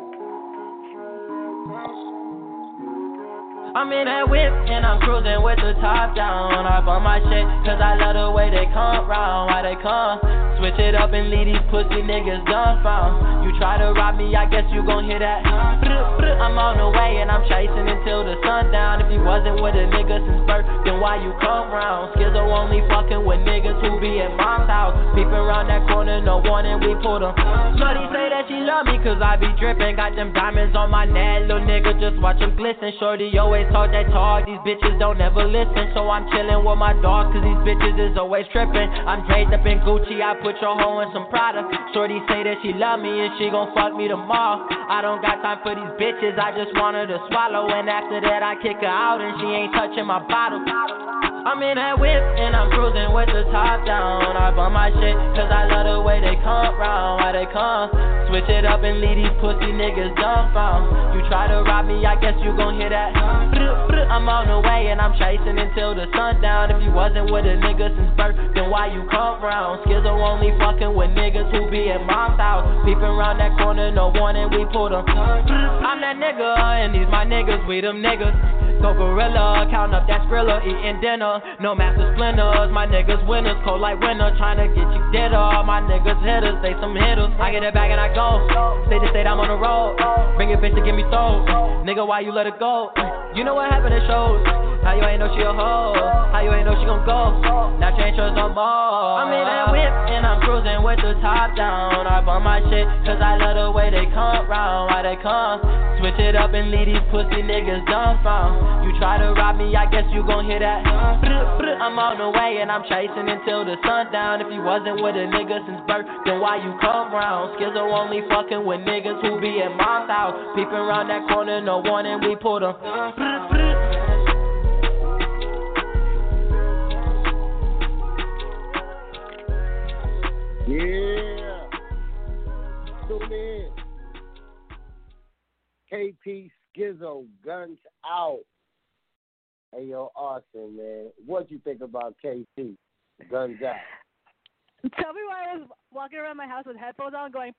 I'm in that whip and I'm cruising with the top down. I bump my shit cause I love the way they come round. Why they come? Switch it up and leave these pussy niggas dumbfound. You try to rob me, I guess you gon' hear that. I'm on the way and I'm chasing until the sundown. If you wasn't with a nigga since birth, then why you come round? Skizzo only fucking with niggas who be at mom's house. Peeping around that corner, no warning, we pulled them. Shorty say that she love me cause I be drippin'. Got them diamonds on my neck, little nigga just watch them glisten. Shorty always talk that talk, these bitches don't ever listen. So I'm chillin' with my dog cause these bitches is always trippin'. I'm draped up in Gucci, I put your hoe in some Prada. Shorty say that she love me and she gon' fuck me tomorrow. I don't got time for these bitches, I just want her to swallow. And after that I kick her out and she ain't touching my bottle. I'm in that whip and I'm cruising with the top down. I bump my shit cause I love the way they come round. Why they come? Switch it up and leave these pussy niggas dumbfound. You try to rob me, I guess you gon' hear that. I'm on the way and I'm chasing until the sundown. If you wasn't with a nigga since birth, then why you come round? Skizzo only fucking with niggas who be at mom's house. Peeping around that corner, no warning, we pull them. I'm that nigga and these my niggas, we them niggas. Go gorilla, count up that Skrilla, eating dinner. No master splinters, my niggas winners, cold like winter. Tryna get you dead up, my niggas hitters, they some hitters. I get it back and I go, state to state I'm on the road. Bring your bitch to get me sold, nigga why you let it go? You know what happened at shows, How you ain't know she a hoe? How you ain't know she gon' go? Now she ain't trust no more. I'm in that whip and I'm cruising with the top down. I bump my shit cause I love the way they come round. Why they come? Switch it up and leave these pussy niggas dumbfound. You try to rob me, I guess you gon' hear that. I'm on the way and I'm chasing until the sundown. If you wasn't with a nigga since birth, then why you come round? Skizzo only fucking with niggas who be at mom's house. Peeping around that corner, no warning, we pull them. Yeah. Tune in. K P Skizzo, Guns Out. Hey, yo, Austin, man. What you think about K P, Guns Out? Tell me why I was walking around my house with headphones on going,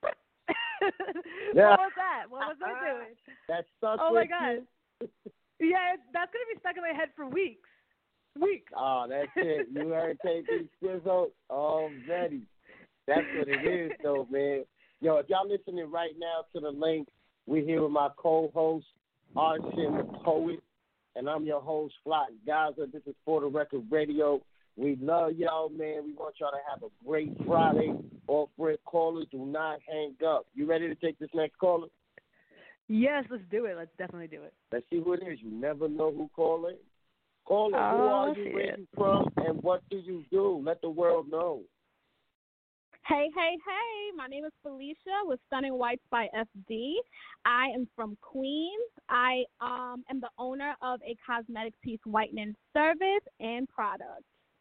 Yeah. what was that? What was I doing? That stuck Oh, with my God. you? Yeah, that's going to be stuck in my head for weeks. Weeks. Oh, that's it. You heard K P Skizzo already. That's what it is, though, man. Yo, if y'all listening right now to the link, we're here with my co-host, Arshin the Poet, and I'm your host, Flock Gaza. This is For the Record Radio. We love y'all, man. We want y'all to have a great Friday. All Fred callers, do not hang up. You ready to take this next caller? Yes, let's do it. Let's definitely do it. Let's see who it is. You never know who calling. Caller, who Oh, are you, shit. where you from, and what do you do? Let the world know. Hey, hey, hey, my name is Felicia with Stunning Whites by F D. I am from Queens. I um, am the owner of a cosmetic teeth whitening service and product.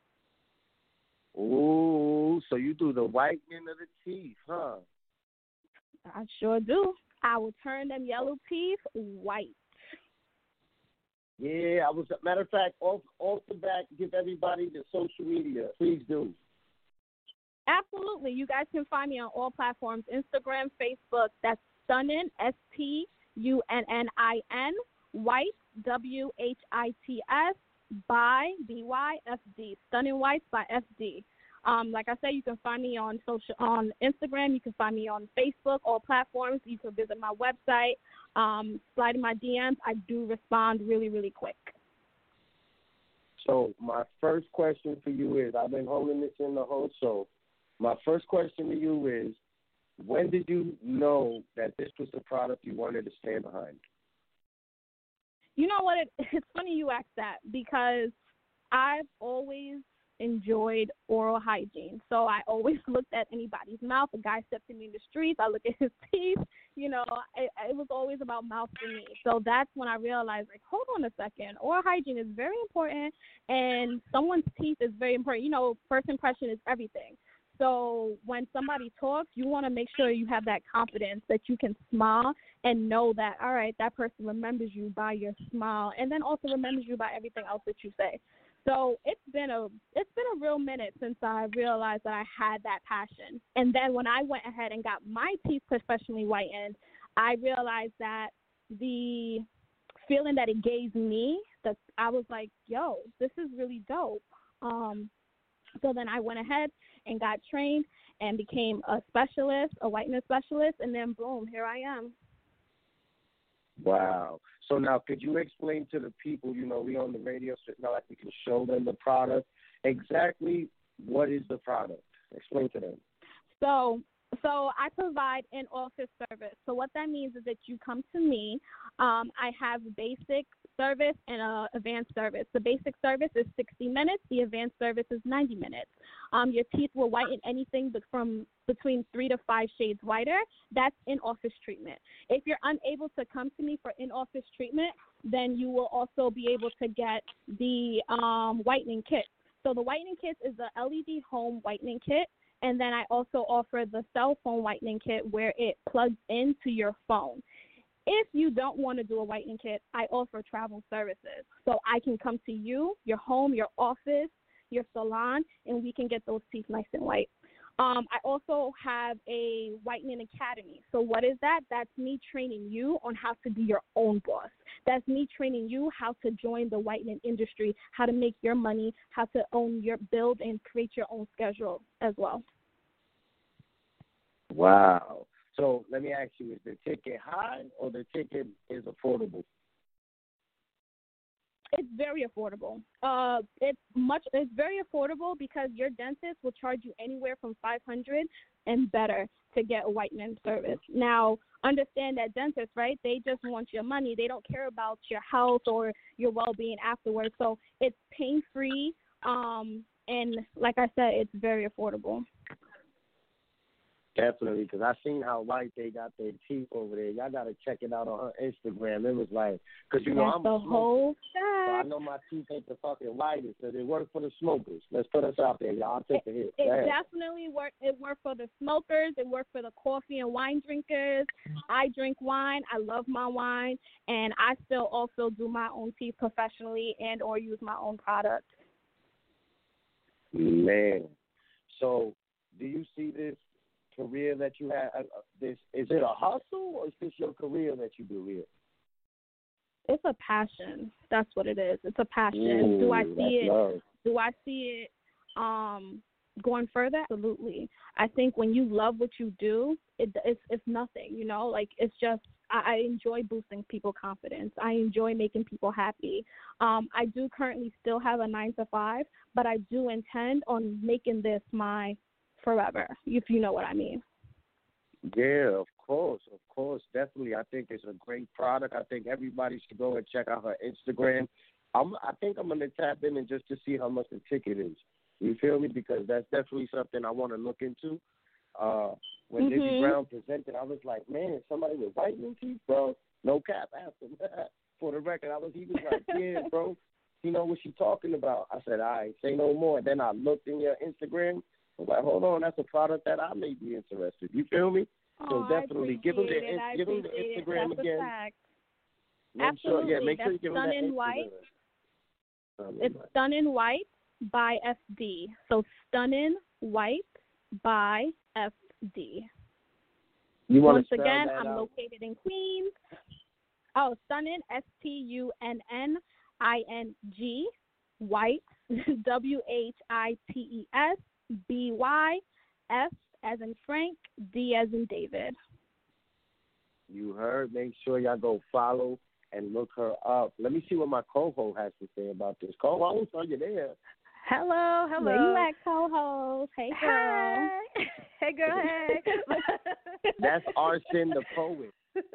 Ooh, so you do the whitening of the teeth, huh? I sure do. I will turn them yellow teeth white. Yeah, I was, matter of fact, off, off the back, give everybody the social media. Please do. Absolutely. You guys can find me on all platforms, Instagram, Facebook. That's Stunning, S T U N N I N, White, W H I T S, by, B Y, F D, Stunning Whites by F D. Um, like I said, you can find me on social, on Instagram. You can find me on Facebook, all platforms. You can visit my website, um, slide in my D Ms. I do respond really, really quick. So my first question for you is, I've been holding this in the whole show. My first question to you is, when did you know that this was the product you wanted to stand behind? You know what? It, it's funny you ask that because I've always enjoyed oral hygiene. So I always looked at anybody's mouth. A guy steps in me in the streets, I look at his teeth. You know, it, it was always about mouth for me. So that's when I realized, like, hold on a second. Oral hygiene is very important, and someone's teeth is very important. You know, first impression is everything. So when somebody talks, you want to make sure you have that confidence that you can smile and know that, all right, that person remembers you by your smile, and then also remembers you by everything else that you say. So it's been a it's been a real minute since I realized that I had that passion. And then when I went ahead and got my teeth professionally whitened, I realized that the feeling that it gave me, that I was like, yo, this is really dope. Um, so then I went ahead and got trained and became a specialist, a whitening specialist, and then boom, here I am. Wow. So now could you explain to the people, you know, we on the radio, so it's not like we can show them the product. Exactly what is the product? Explain to them. So So I provide an office service. So what that means is that you come to me. Um, I have a basic service and an advanced service. The basic service is sixty minutes. The advanced service is ninety minutes. Um, your teeth will whiten anything but from between three to five shades whiter. That's in-office treatment. If you're unable to come to me for in-office treatment, then you will also be able to get the um, whitening kit. So the whitening kit is the L E D home whitening kit. And then I also offer the cell phone whitening kit where it plugs into your phone. If you don't want to do a whitening kit, I offer travel services. So I can come to you, your home, your office, your salon, and we can get those teeth nice and white. Um, I also have a whitening academy. So what is that? That's me training you on how to be your own boss. That's me training you how to join the whitening industry, how to make your money, how to own your build and create your own schedule as well. Wow. So let me ask you, is the ticket high or the ticket is affordable? it's very affordable. Uh, it's much. It's very affordable because your dentist will charge you anywhere from five hundred and better to get a whitening service. Now, understand that dentists, right? They just want your money. They don't care about your health or your well-being afterwards. So it's pain-free. Um, and like I said, it's very affordable. Definitely, because I seen how white they got their teeth over there. Y'all got to check it out on her Instagram. It was like, because, you know, That's I'm the a smoker, whole so I know my teeth ain't the fucking whitest, so they work for the smokers. Let's put us out there, y'all. I'll take a hit. It definitely worked. It worked for the smokers. It worked for the coffee and wine drinkers. I drink wine. I love my wine, and I still also do my own teeth professionally and or use my own product. Man, so do you see this career that you have? Uh, this is it a hustle or is this your career that you do here? It's a passion. That's what it is. It's a passion. Ooh, do I see it? love. Do I see it um, going further? Absolutely. I think when you love what you do, it, it's it's nothing. You know, like it's just I, I enjoy boosting people's confidence. I enjoy making people happy. Um, I do currently still have a nine to five, but I do intend on making this my forever, if you know what I mean. Yeah, of course, of course, definitely. I think it's a great product. I think everybody should go and check out her Instagram. I'm, I think I'm gonna tap in and just to see how much the ticket is. You feel me? Because that's definitely something I want to look into. Uh, when mm-hmm. Dizzy Brown presented, I was like, man, somebody with whitening teeth, bro. No cap, asked him. For the record, I was. He was like, yeah, bro. You know what she talking about? I said, all right, say no more. Then I looked in your Instagram. I was like, hold on, that's a product that I may be interested. You feel me? Oh, so definitely give them the it. give them the Instagram it. That's again. A fact. Make Absolutely. Sure, yeah, make that's sure you give them that Stunning White. Stunning it's White. Stunning White by F D. So Stunning White by F D. You want Once to spell again, that I'm out? located in Queens. Oh, Stunning, S T U N N I N G, White, W H I T E S, B Y, F as in Frank, D as in David. You heard. Make sure y'all go follow and look her up. Let me see what my co-host has to say about this. Co-host, are you there? Hello, hello. Where you at, co-host? Hey, girl. Hey, hey girl, hey. That's Arson the poet.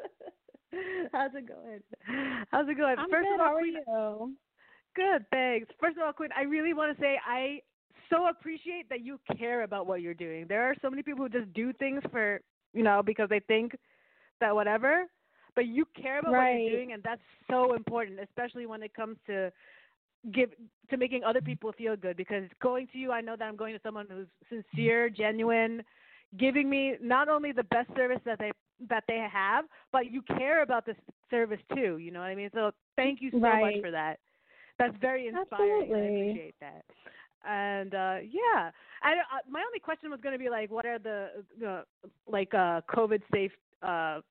How's it going? How's it going? I'm First good. of all, How are Queen, you? Good, thanks. First of all, Queen, I really want to say I so appreciate that you care about what you're doing. There are so many people who just do things for, you know, because they think that whatever, but you care about right. what you're doing, and that's so important, especially when it comes to give to making other people feel good. Because going to you, I know that I'm going to someone who's sincere, genuine, giving me not only the best service that they that they have, but you care about the service too. You know what I mean? So thank you so right. much for that. That's very inspiring. Absolutely. I appreciate that. And uh, yeah, I, uh, my only question was going to be like, what are the, the like uh, COVID safe uh,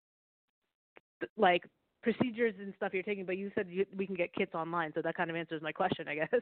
like procedures and stuff you're taking? But you said you, we can get kits online, so that kind of answers my question, I guess.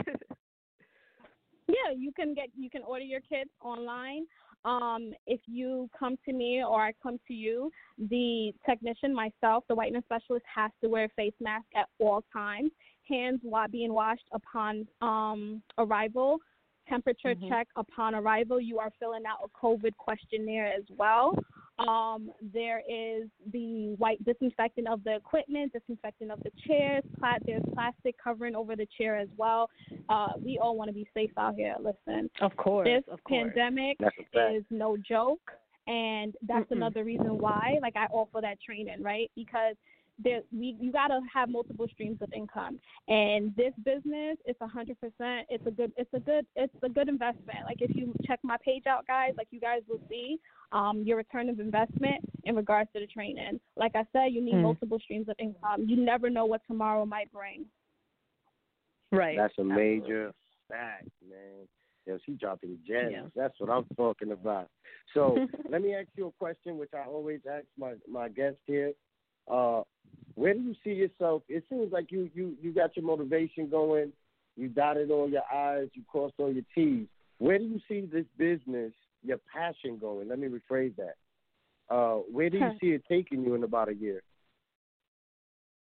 Yeah, you can get you can order your kits online. Um, if you come to me or I come to you, the technician, myself, the whitening specialist, has to wear a face mask at all times. Hands while being washed upon um, arrival. Temperature mm-hmm. check upon arrival. You are filling out a COVID questionnaire as well. Um, there is the white disinfectant of the equipment, disinfectant of the chairs. Pla- there's plastic covering over the chair as well. Uh, we all want to be safe out here. Listen, of course, this of course. pandemic is no joke, and that's Mm-mm. another reason why, like, I offer that training, right? Because there, we you gotta have multiple streams of income, and this business, it's a hundred percent. It's a good, it's a good, it's a good investment. Like, if you check my page out, guys, like you guys will see, um, your return of investment in regards to the training. Like I said, you need mm. multiple streams of income. You never know what tomorrow might bring. Right. That's a major fact, man. Yo, she dropping gems. Yeah. That's what I'm talking about. So let me ask you a question, which I always ask my my guests here. Uh, where do you see yourself? It seems like you, you, you got your motivation going. You dotted all your I's. You crossed all your T's. Where do you see this business, your passion going? Let me rephrase that. Uh, where do you see it taking you in about a year?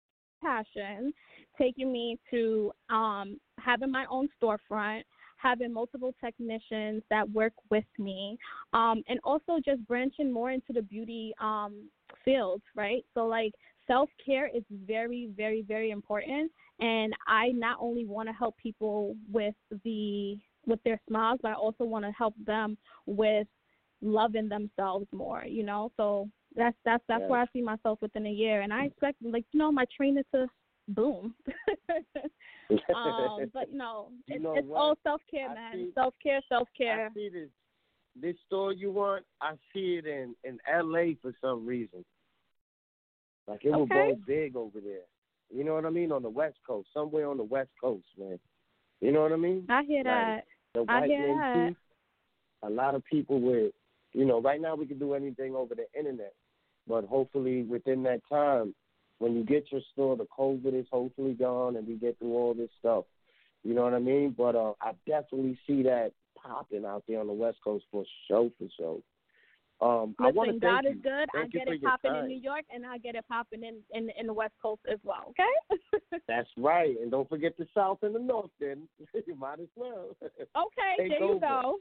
passion, taking me to um, having my own storefront, having multiple technicians that work with me, um, and also just branching more into the beauty um, field, right? So, like, self-care is very, very, very important, and I not only want to help people with the with their smiles, but I also want to help them with loving themselves more, you know? So that's that's that's yes. where I see myself within a year, and I expect, like, you know, my trainer to boom. um, but no, you it's, know it's what? all self-care, I man. see- Self-care, self-care. I see this this store you want. I see it in in L A for some reason. Like it will Okay. go big over there. You know what I mean? On the West Coast, somewhere on the West Coast, man. You know what I mean? I hear Like, that. the I white hear men that. too. A lot of people with, you know, right now we can do anything over the internet, but hopefully within that time, when you get your store, the COVID is hopefully gone and we get through all this stuff. You know what I mean? But uh, I definitely see that popping out there on the West Coast for sure, for sure. Um, I want to Listen, thank God you. is good. Thank I you get for it your popping in time. New York, and I get it popping in, in in the West Coast as well. Okay. That's right. And don't forget the South and the North then. You might as well. Okay, Take there you over. go.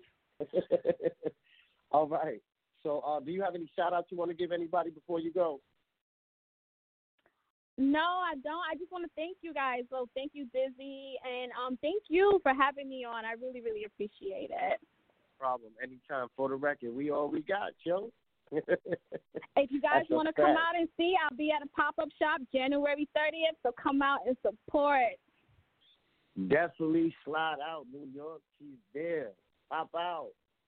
All right. So uh, do you have any shout-outs you want to give anybody before you go? No, I don't. I just want to thank you guys. So thank you, Busy, and um, thank you for having me on. I really, really appreciate it. Problem. Anytime. For the record, we all we got, yo. If you guys That's a want to come fact. out and see, I'll be at a pop-up shop January thirtieth, so come out and support. Definitely slide out, New York. She's there. Pop out.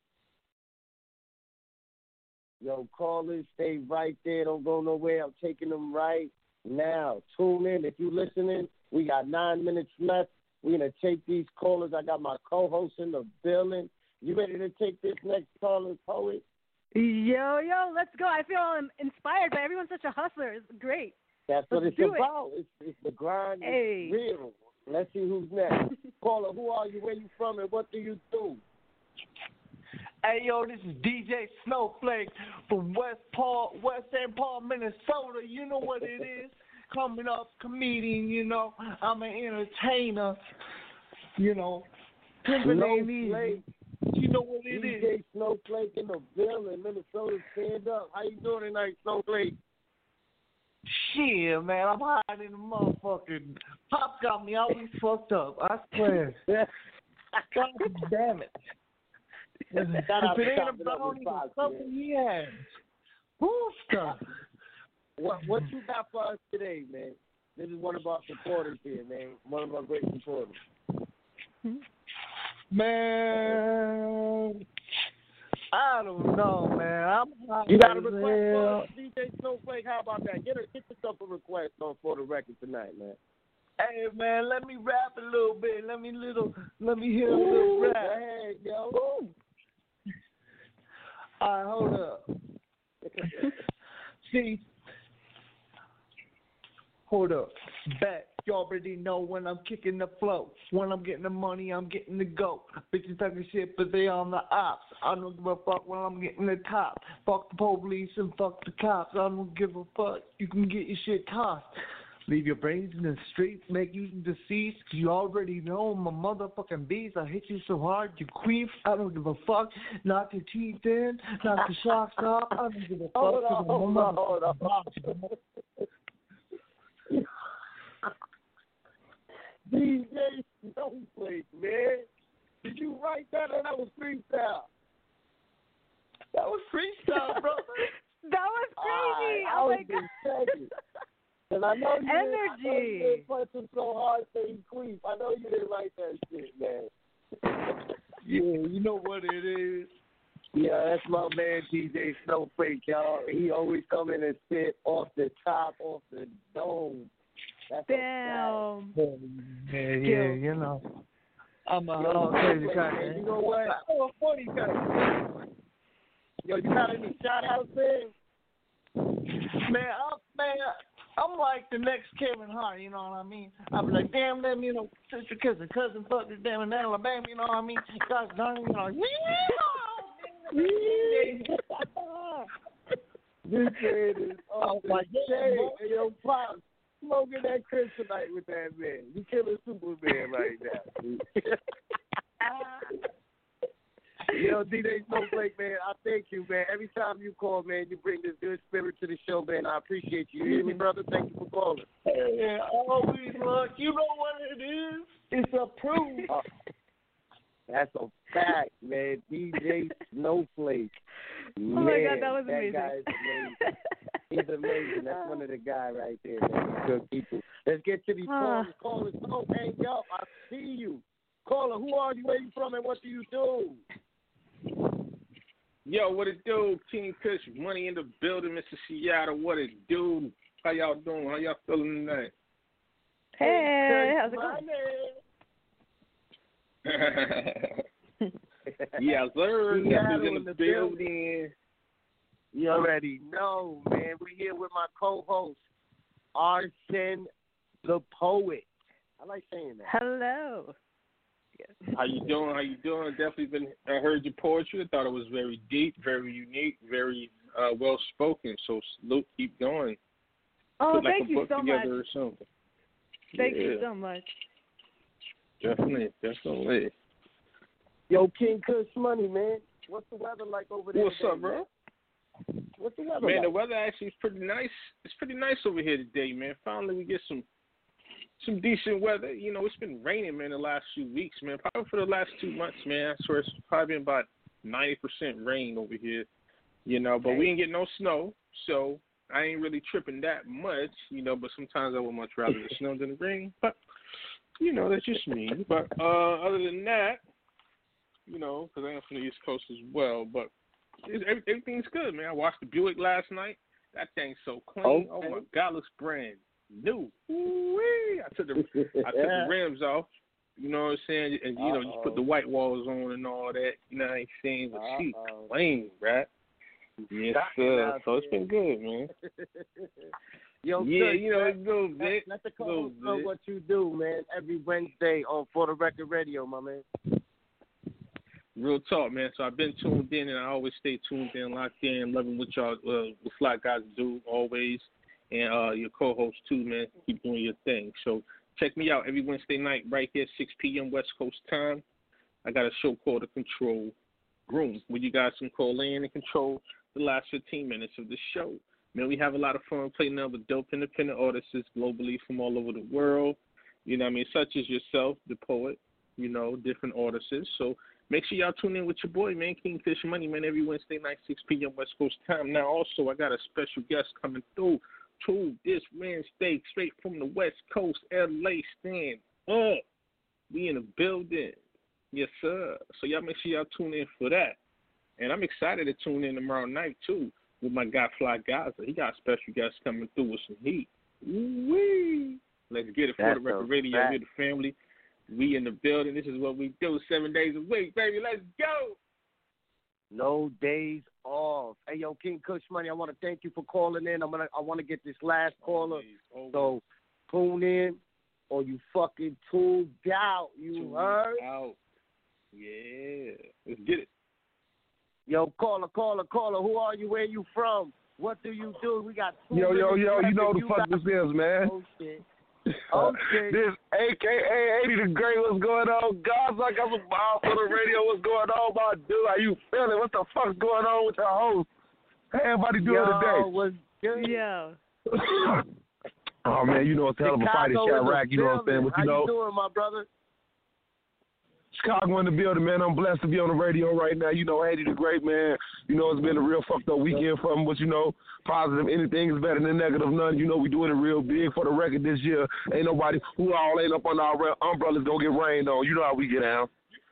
Yo, callers, stay right there. Don't go nowhere. I'm taking them right now. Tune in. If you're listening, we got nine minutes left. We're going to take these callers. I got my co-host in the building. You ready to take this next caller, Poet? Yo, yo, let's go. I feel I'm inspired by everyone's such a hustler. It's great. That's what Let's it's do it. about. It's, it's the grind. Hey. It's real. Let's see who's next. Caller, who are you? Where you from? And what do you do? Hey, yo, this is D J Snowflake from West Paul, West Saint Paul, Minnesota. You know what it is. Coming up, comedian, you know. I'm an entertainer, you know. Pimpin' ain't easy. Snowflake. You know what it D is. J Snowflake in the building. Minnesota, stand up. How you doing tonight, Snowflake? Shit, man, I'm hiding in the motherfucking. Pop got me always fucked up. I swear. God damn it. If Shout out it to ain't Chopping Up about with even Fox, something man. he has. Who's What what you got for us today, man? This is one of our supporters here, man. One of our great supporters. Man, I don't know, man. I'm hot You got a as request for hell. us, D J Snowflake? How about that? Get a get yourself a request on for the record tonight, man. Hey, man, let me rap a little bit. Let me little, let me hear a little Ooh, rap. Go ahead, yo. All right, hold up. See, hold up. Back. You already know when I'm kicking the flow. When I'm getting the money, I'm getting the go. Bitches talking shit, but they on the ops. I don't give a fuck when I'm getting the top. Fuck the police and fuck the cops. I don't give a fuck. You can get your shit tossed. Leave your brains in the streets, make you deceased. Cause you already know I'm a motherfucking beast. I hit you so hard, you queef. I don't give a fuck. Knock your teeth in, knock the shocks off. I don't give a fuck. Hold on, 'cause I'm a hold on, hold on. motherfucking D J Snowflake, man. Did you write that or that was freestyle? That was freestyle, bro. That was crazy. I oh was my god. excited. And I know you didn't, I know you Energy. didn't punch him so hard that he queef. I know you didn't write that shit, man. Yeah, you know what it is. Yeah, that's my man D J Snowflake, y'all. He always come in and spit off the top, off the dome. That's Damn. Yeah, yeah, yeah, you know. I'm a all crazy kind of. You know what? I'm a funny kind. Yo, you got any shout outs, man? Man, I'm, man, I'm like the next Kevin Hart, you know what I mean? I'm like, damn them, you know, sister, cousin, cousin, fuck this damn in Alabama, you know what I mean? Guys, darn, you know, This kid is oh off my the chain. Hey, yo, Pops, smoking that kryptonite with that man. You killing Superman right now. Yo, D J Snowflake, man, I thank you, man. Every time you call, man, you bring this good spirit to the show, man. I appreciate you. You hear me, brother? Thank you for calling. Yeah, always look. You know what it is? It's approved. Uh, that's a fact, man. D J Snowflake. Oh man, my God, that was that amazing. guy is amazing. He's amazing. That's one of the guys right there, man. Good people. Let's get to these Huh. callers. Callers, don't hang up. I see you. Caller, who are you? Where you from? And what do you do? Yo, what it do? King Kush, money in the building, Mister Seattle. What it do? How y'all doing? How y'all feeling tonight? Hey, how's it going? Yeah, sir. Seattle Definitely in in the, the building. building. You already know, man. We're here with my co-host, Arson the Poet. I like saying that. Hello. How you doing? How you doing? Definitely been. I heard your poetry. I thought it was very deep, very unique, very uh, well spoken. So salute, keep going. Oh, Put like thank a you book so together much. or something. Thank yeah. you so much. Definitely, definitely. Yo, King Kush Money, man. What's the weather like over there? What's today, up, bro? What's the weather Man, like? the weather actually is pretty nice. It's pretty nice over here today, man. Finally, we get some some decent weather. You know, it's been raining, man, the last few weeks, man. Probably for the last two months, man. I swear it's probably been about ninety percent rain over here, you know. But we ain't getting no snow, so I ain't really tripping that much, you know. But sometimes I would much rather the snow than the rain. But, you know, that's just me. But uh, other than that, you know, because I am from the East Coast as well, but it's, everything's good, man. I watched the Buick last night. That thing's so clean. Okay. Oh, my God, it looks brand new. Ooh-wee. I took the I took the rims off. You know what I'm saying? And, you know, Uh-oh. you put the white walls on and all that. You know what I'm saying? But she's Uh-oh. clean, right? Yes, sir. So it's been good, man. Yo, Yeah, Kush, you know, let, it's a little let, bit. let the little co-host know bit. what you do, man, every Wednesday on For the Record Radio, my man. Real talk, man. So I've been tuned in, and I always stay tuned in, locked in, loving what y'all, uh, what Fly Guys do always, and uh, your co-host too, man. Keep doing your thing. So check me out every Wednesday night right here, six p.m. West Coast time. I got a show called The Control Room, where you guys can call in and control the last fifteen minutes of the show. Man, we have a lot of fun playing out with dope independent artists globally from all over the world. You know what I mean? Such as yourself, the poet, you know, different artists. So make sure y'all tune in with your boy, man, King Kush Money, man, every Wednesday night, six p.m. West Coast time. Now, also, I got a special guest coming through to this Wednesday, straight from the West Coast, L A. Stand up. We in the building. Yes, sir. So y'all make sure y'all tune in for that. And I'm excited to tune in tomorrow night, too, with my guy, Fly Gaza. He got a special guest coming through with some heat. Woo-wee. Let's get it for That's the Record a Radio. fact. We're the family. We in the building. This is what we do seven days a week, baby. Let's go. No days off. Hey, yo, King Kush Money, I want to thank you for calling in. I'm gonna, I want to get this last caller. Always. So tune in, or you fucking tuned out. You Tuned heard? out. Yeah. Let's get it. Yo, caller, caller, caller. Who are you? Where you from? What do you do? We got two Yo, yo, minutes yo, left you know if who the you fuck got- this is, man. Oh, shit. Oh, shit. This A K A eighty the Great, what's going on? Guys, I got some balls for the radio, what's going on, my dude? How you feeling? What the fuck's going on with your host? How everybody doing Yo, today? what's good? Yo. Oh, man, you know it's a hell of a fight in Chicago in the Chirac, you know what I'm saying? building. But you How know, you doing, my brother? Chicago in the building, man. I'm blessed to be on the radio right now. You know, Haiti the Great, man. You know, it's been a real fucked up weekend for him, but you know, positive, anything is better than negative none. You know, we doing it real big for the record this year. Ain't nobody who all ain't up under our umbrellas gonna get rained on. You know how we get down.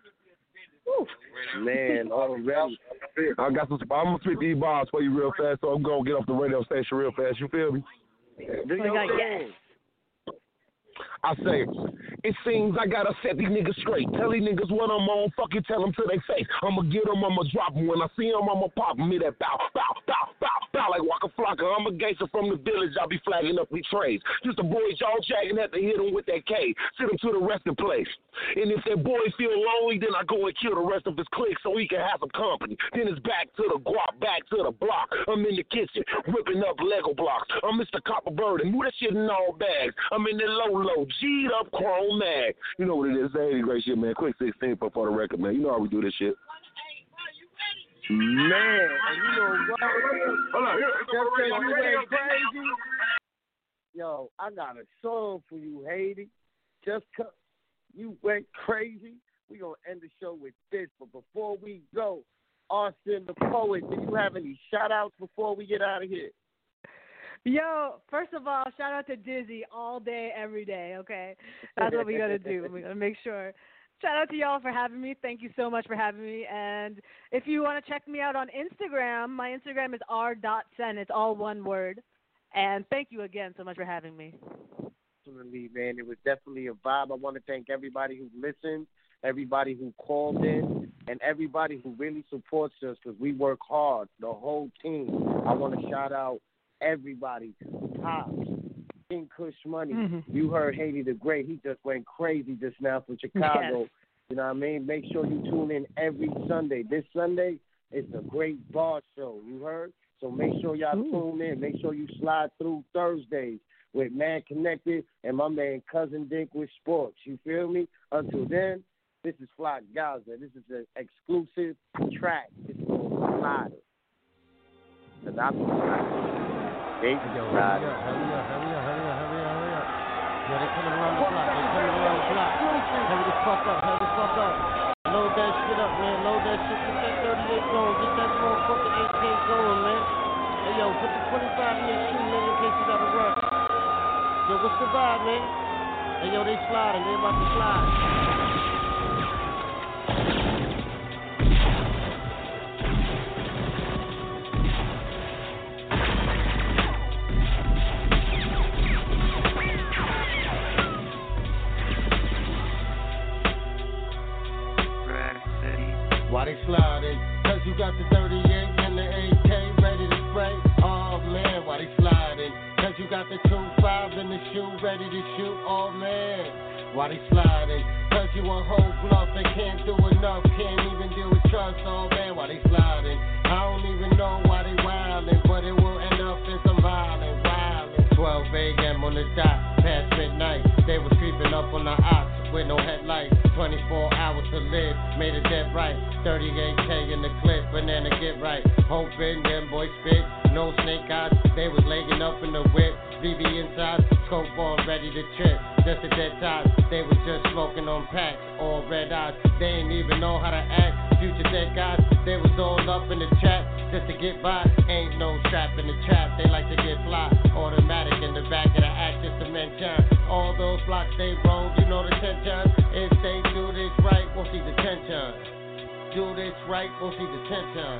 Man, already. I got some. I'm gonna spit these bars for you real fast, so I'm gonna get off the radio station real fast. You feel me? Do Oh my your God, thing. I say, it seems I gotta set these niggas straight. Tell these niggas what I'm on, fucking tell them to their face. I'ma get them, I'ma drop them. When I see them, I'ma pop them. Me that bow, bow, bow, bow, bow like Waka Flocka. I'm a gangster from the village, I'll be flagging up these trays. Just the boys y'all jacking, have to hit them with that K. Send them to the resting place. And if that boy feel lonely, then I go and kill the rest of his clique so he can have some company. Then it's back to the guap, back to the block. I'm in the kitchen, ripping up Lego blocks. I'm Mister Copperbird and move that shit in all bags. I'm in the low-low, G'd up chrome mag. You know what it is, that ain't great shit, man. Quick sixteen for the record, man. You know how we do this shit. Man, and you know what? Hold on, just say you went crazy. Yo, I got a song for you, Haiti. Just cause you went crazy, we gonna end the show with this. But before we go, Austin the Poet, do you have any shout outs before we get out of here? Yo, first of all, shout out to Dizzy all day, every day, okay? That's what we got to do. We're going to make sure. Shout out to y'all for having me. Thank you so much for having me. And if you want to check me out on Instagram, my Instagram is r dot sen. It's all one word. And thank you again so much for having me. Absolutely, man. It was definitely a vibe. I want to thank everybody who listened, everybody who called in, and everybody who really supports us because we work hard, the whole team. I want to shout out everybody, Pops, King Kush Money. Mm-hmm. You heard Haiti the Great. He just went crazy just now from Chicago. Yes. You know what I mean? Make sure you tune in every Sunday. This Sunday is the Great Bar Show. You heard? So make sure y'all Ooh. tune in. Make sure you slide through Thursdays with Man Connected and my man Cousin Dick with sports. You feel me? Until then, this is Flock Gaza. This is an exclusive track. It's called Slider. Because I'm sliding. They just Yo, hurry up, hurry up, hurry up, hurry up, hurry up, hurry up. Yo, they coming around the block, they coming around the block. Hurry the fuck up, hurry the fuck up. Load that shit up, man, load that shit, get that thirty-eight going, get that motherfucking eight K going, man. Hey, yo, put the twenty-five in your shoe, man, in case you gotta run. Yo, what's the vibe, man? Hey, yo, they sliding, they about to slide. Why they sliding? Cause you got the thirty-eight and the A K ready to spray. Oh man, why they sliding? Cause you got the two five and the shoe ready to shoot. Oh man, why they sliding? Cause you a whole bluff and can't do enough. Can't even deal with trust. Oh man, why they sliding? I don't even know why they wildin', but it will end up in some violence, violence. twelve a.m. on the dot, past midnight. They was creeping up on the ops with no headlights. twenty-four hours to live, made it dead right. thirty-eight K in the clip, banana get right. Hoping them boys spit, no snake eyes. They was laying up in the whip, V V inside, scope on ready to trip. Just a dead tie, they was just smoking on packs, all red eyes. They ain't even know how to act. Future dead guys, they was all up in the trap just to get by. Ain't no strap in the trap, they like to get fly. Automatic in the back of the act, just to mention. All those blocks they roll, you know the tension. If they do this right, we'll see the tension. Do this right, we'll see the tension.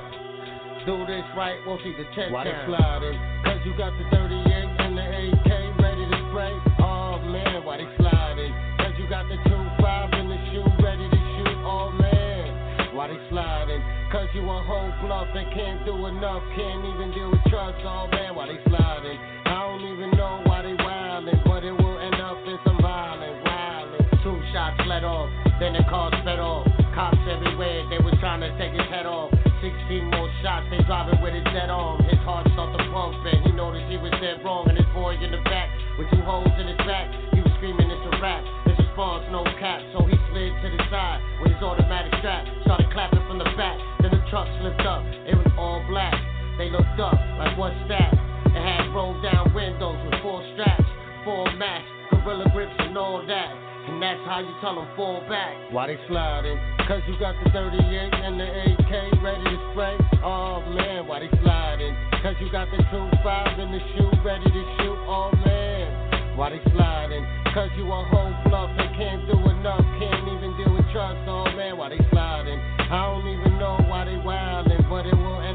Do this right, we'll see the tension. Why they sliding? Cause you got the thirty-eight and the A K ready to spray. Oh man, why they sliding? Cause you got the two five and the shoe ready to shoot. Oh man, why they sliding? Cause you a whole bluff and can't do enough. Can't even deal with trust. Oh man, why they sliding? I don't even know why they wildin', but it will end up in some violence, violence. Two shots let off, then the car sped off. Cops everywhere, they was trying to take his head off. Sixteen more shots, they driving with his dead arm. His heart started pumping, he noticed he was dead wrong. And his boy in the back, with two holes in his back, he was screaming it's a rap. His response, no cap, so he slid to the side with his automatic strap. Started clapping from the back, then the truck slipped up. It was all black, they looked up, like what's that? It had rolled down windows with four straps, four masks, gorilla grips and all that. And that's how you tell them fall back. Why they sliding? Cause you got the thirty-eight and the A K ready to spray. Oh man, why they sliding? Cause you got the two five and the shoe ready to shoot. Oh man, why they sliding? Cause you a whole bluff and can't do enough. Can't even deal with trust. Oh man, why they sliding? I don't even know why they wildin', but it will end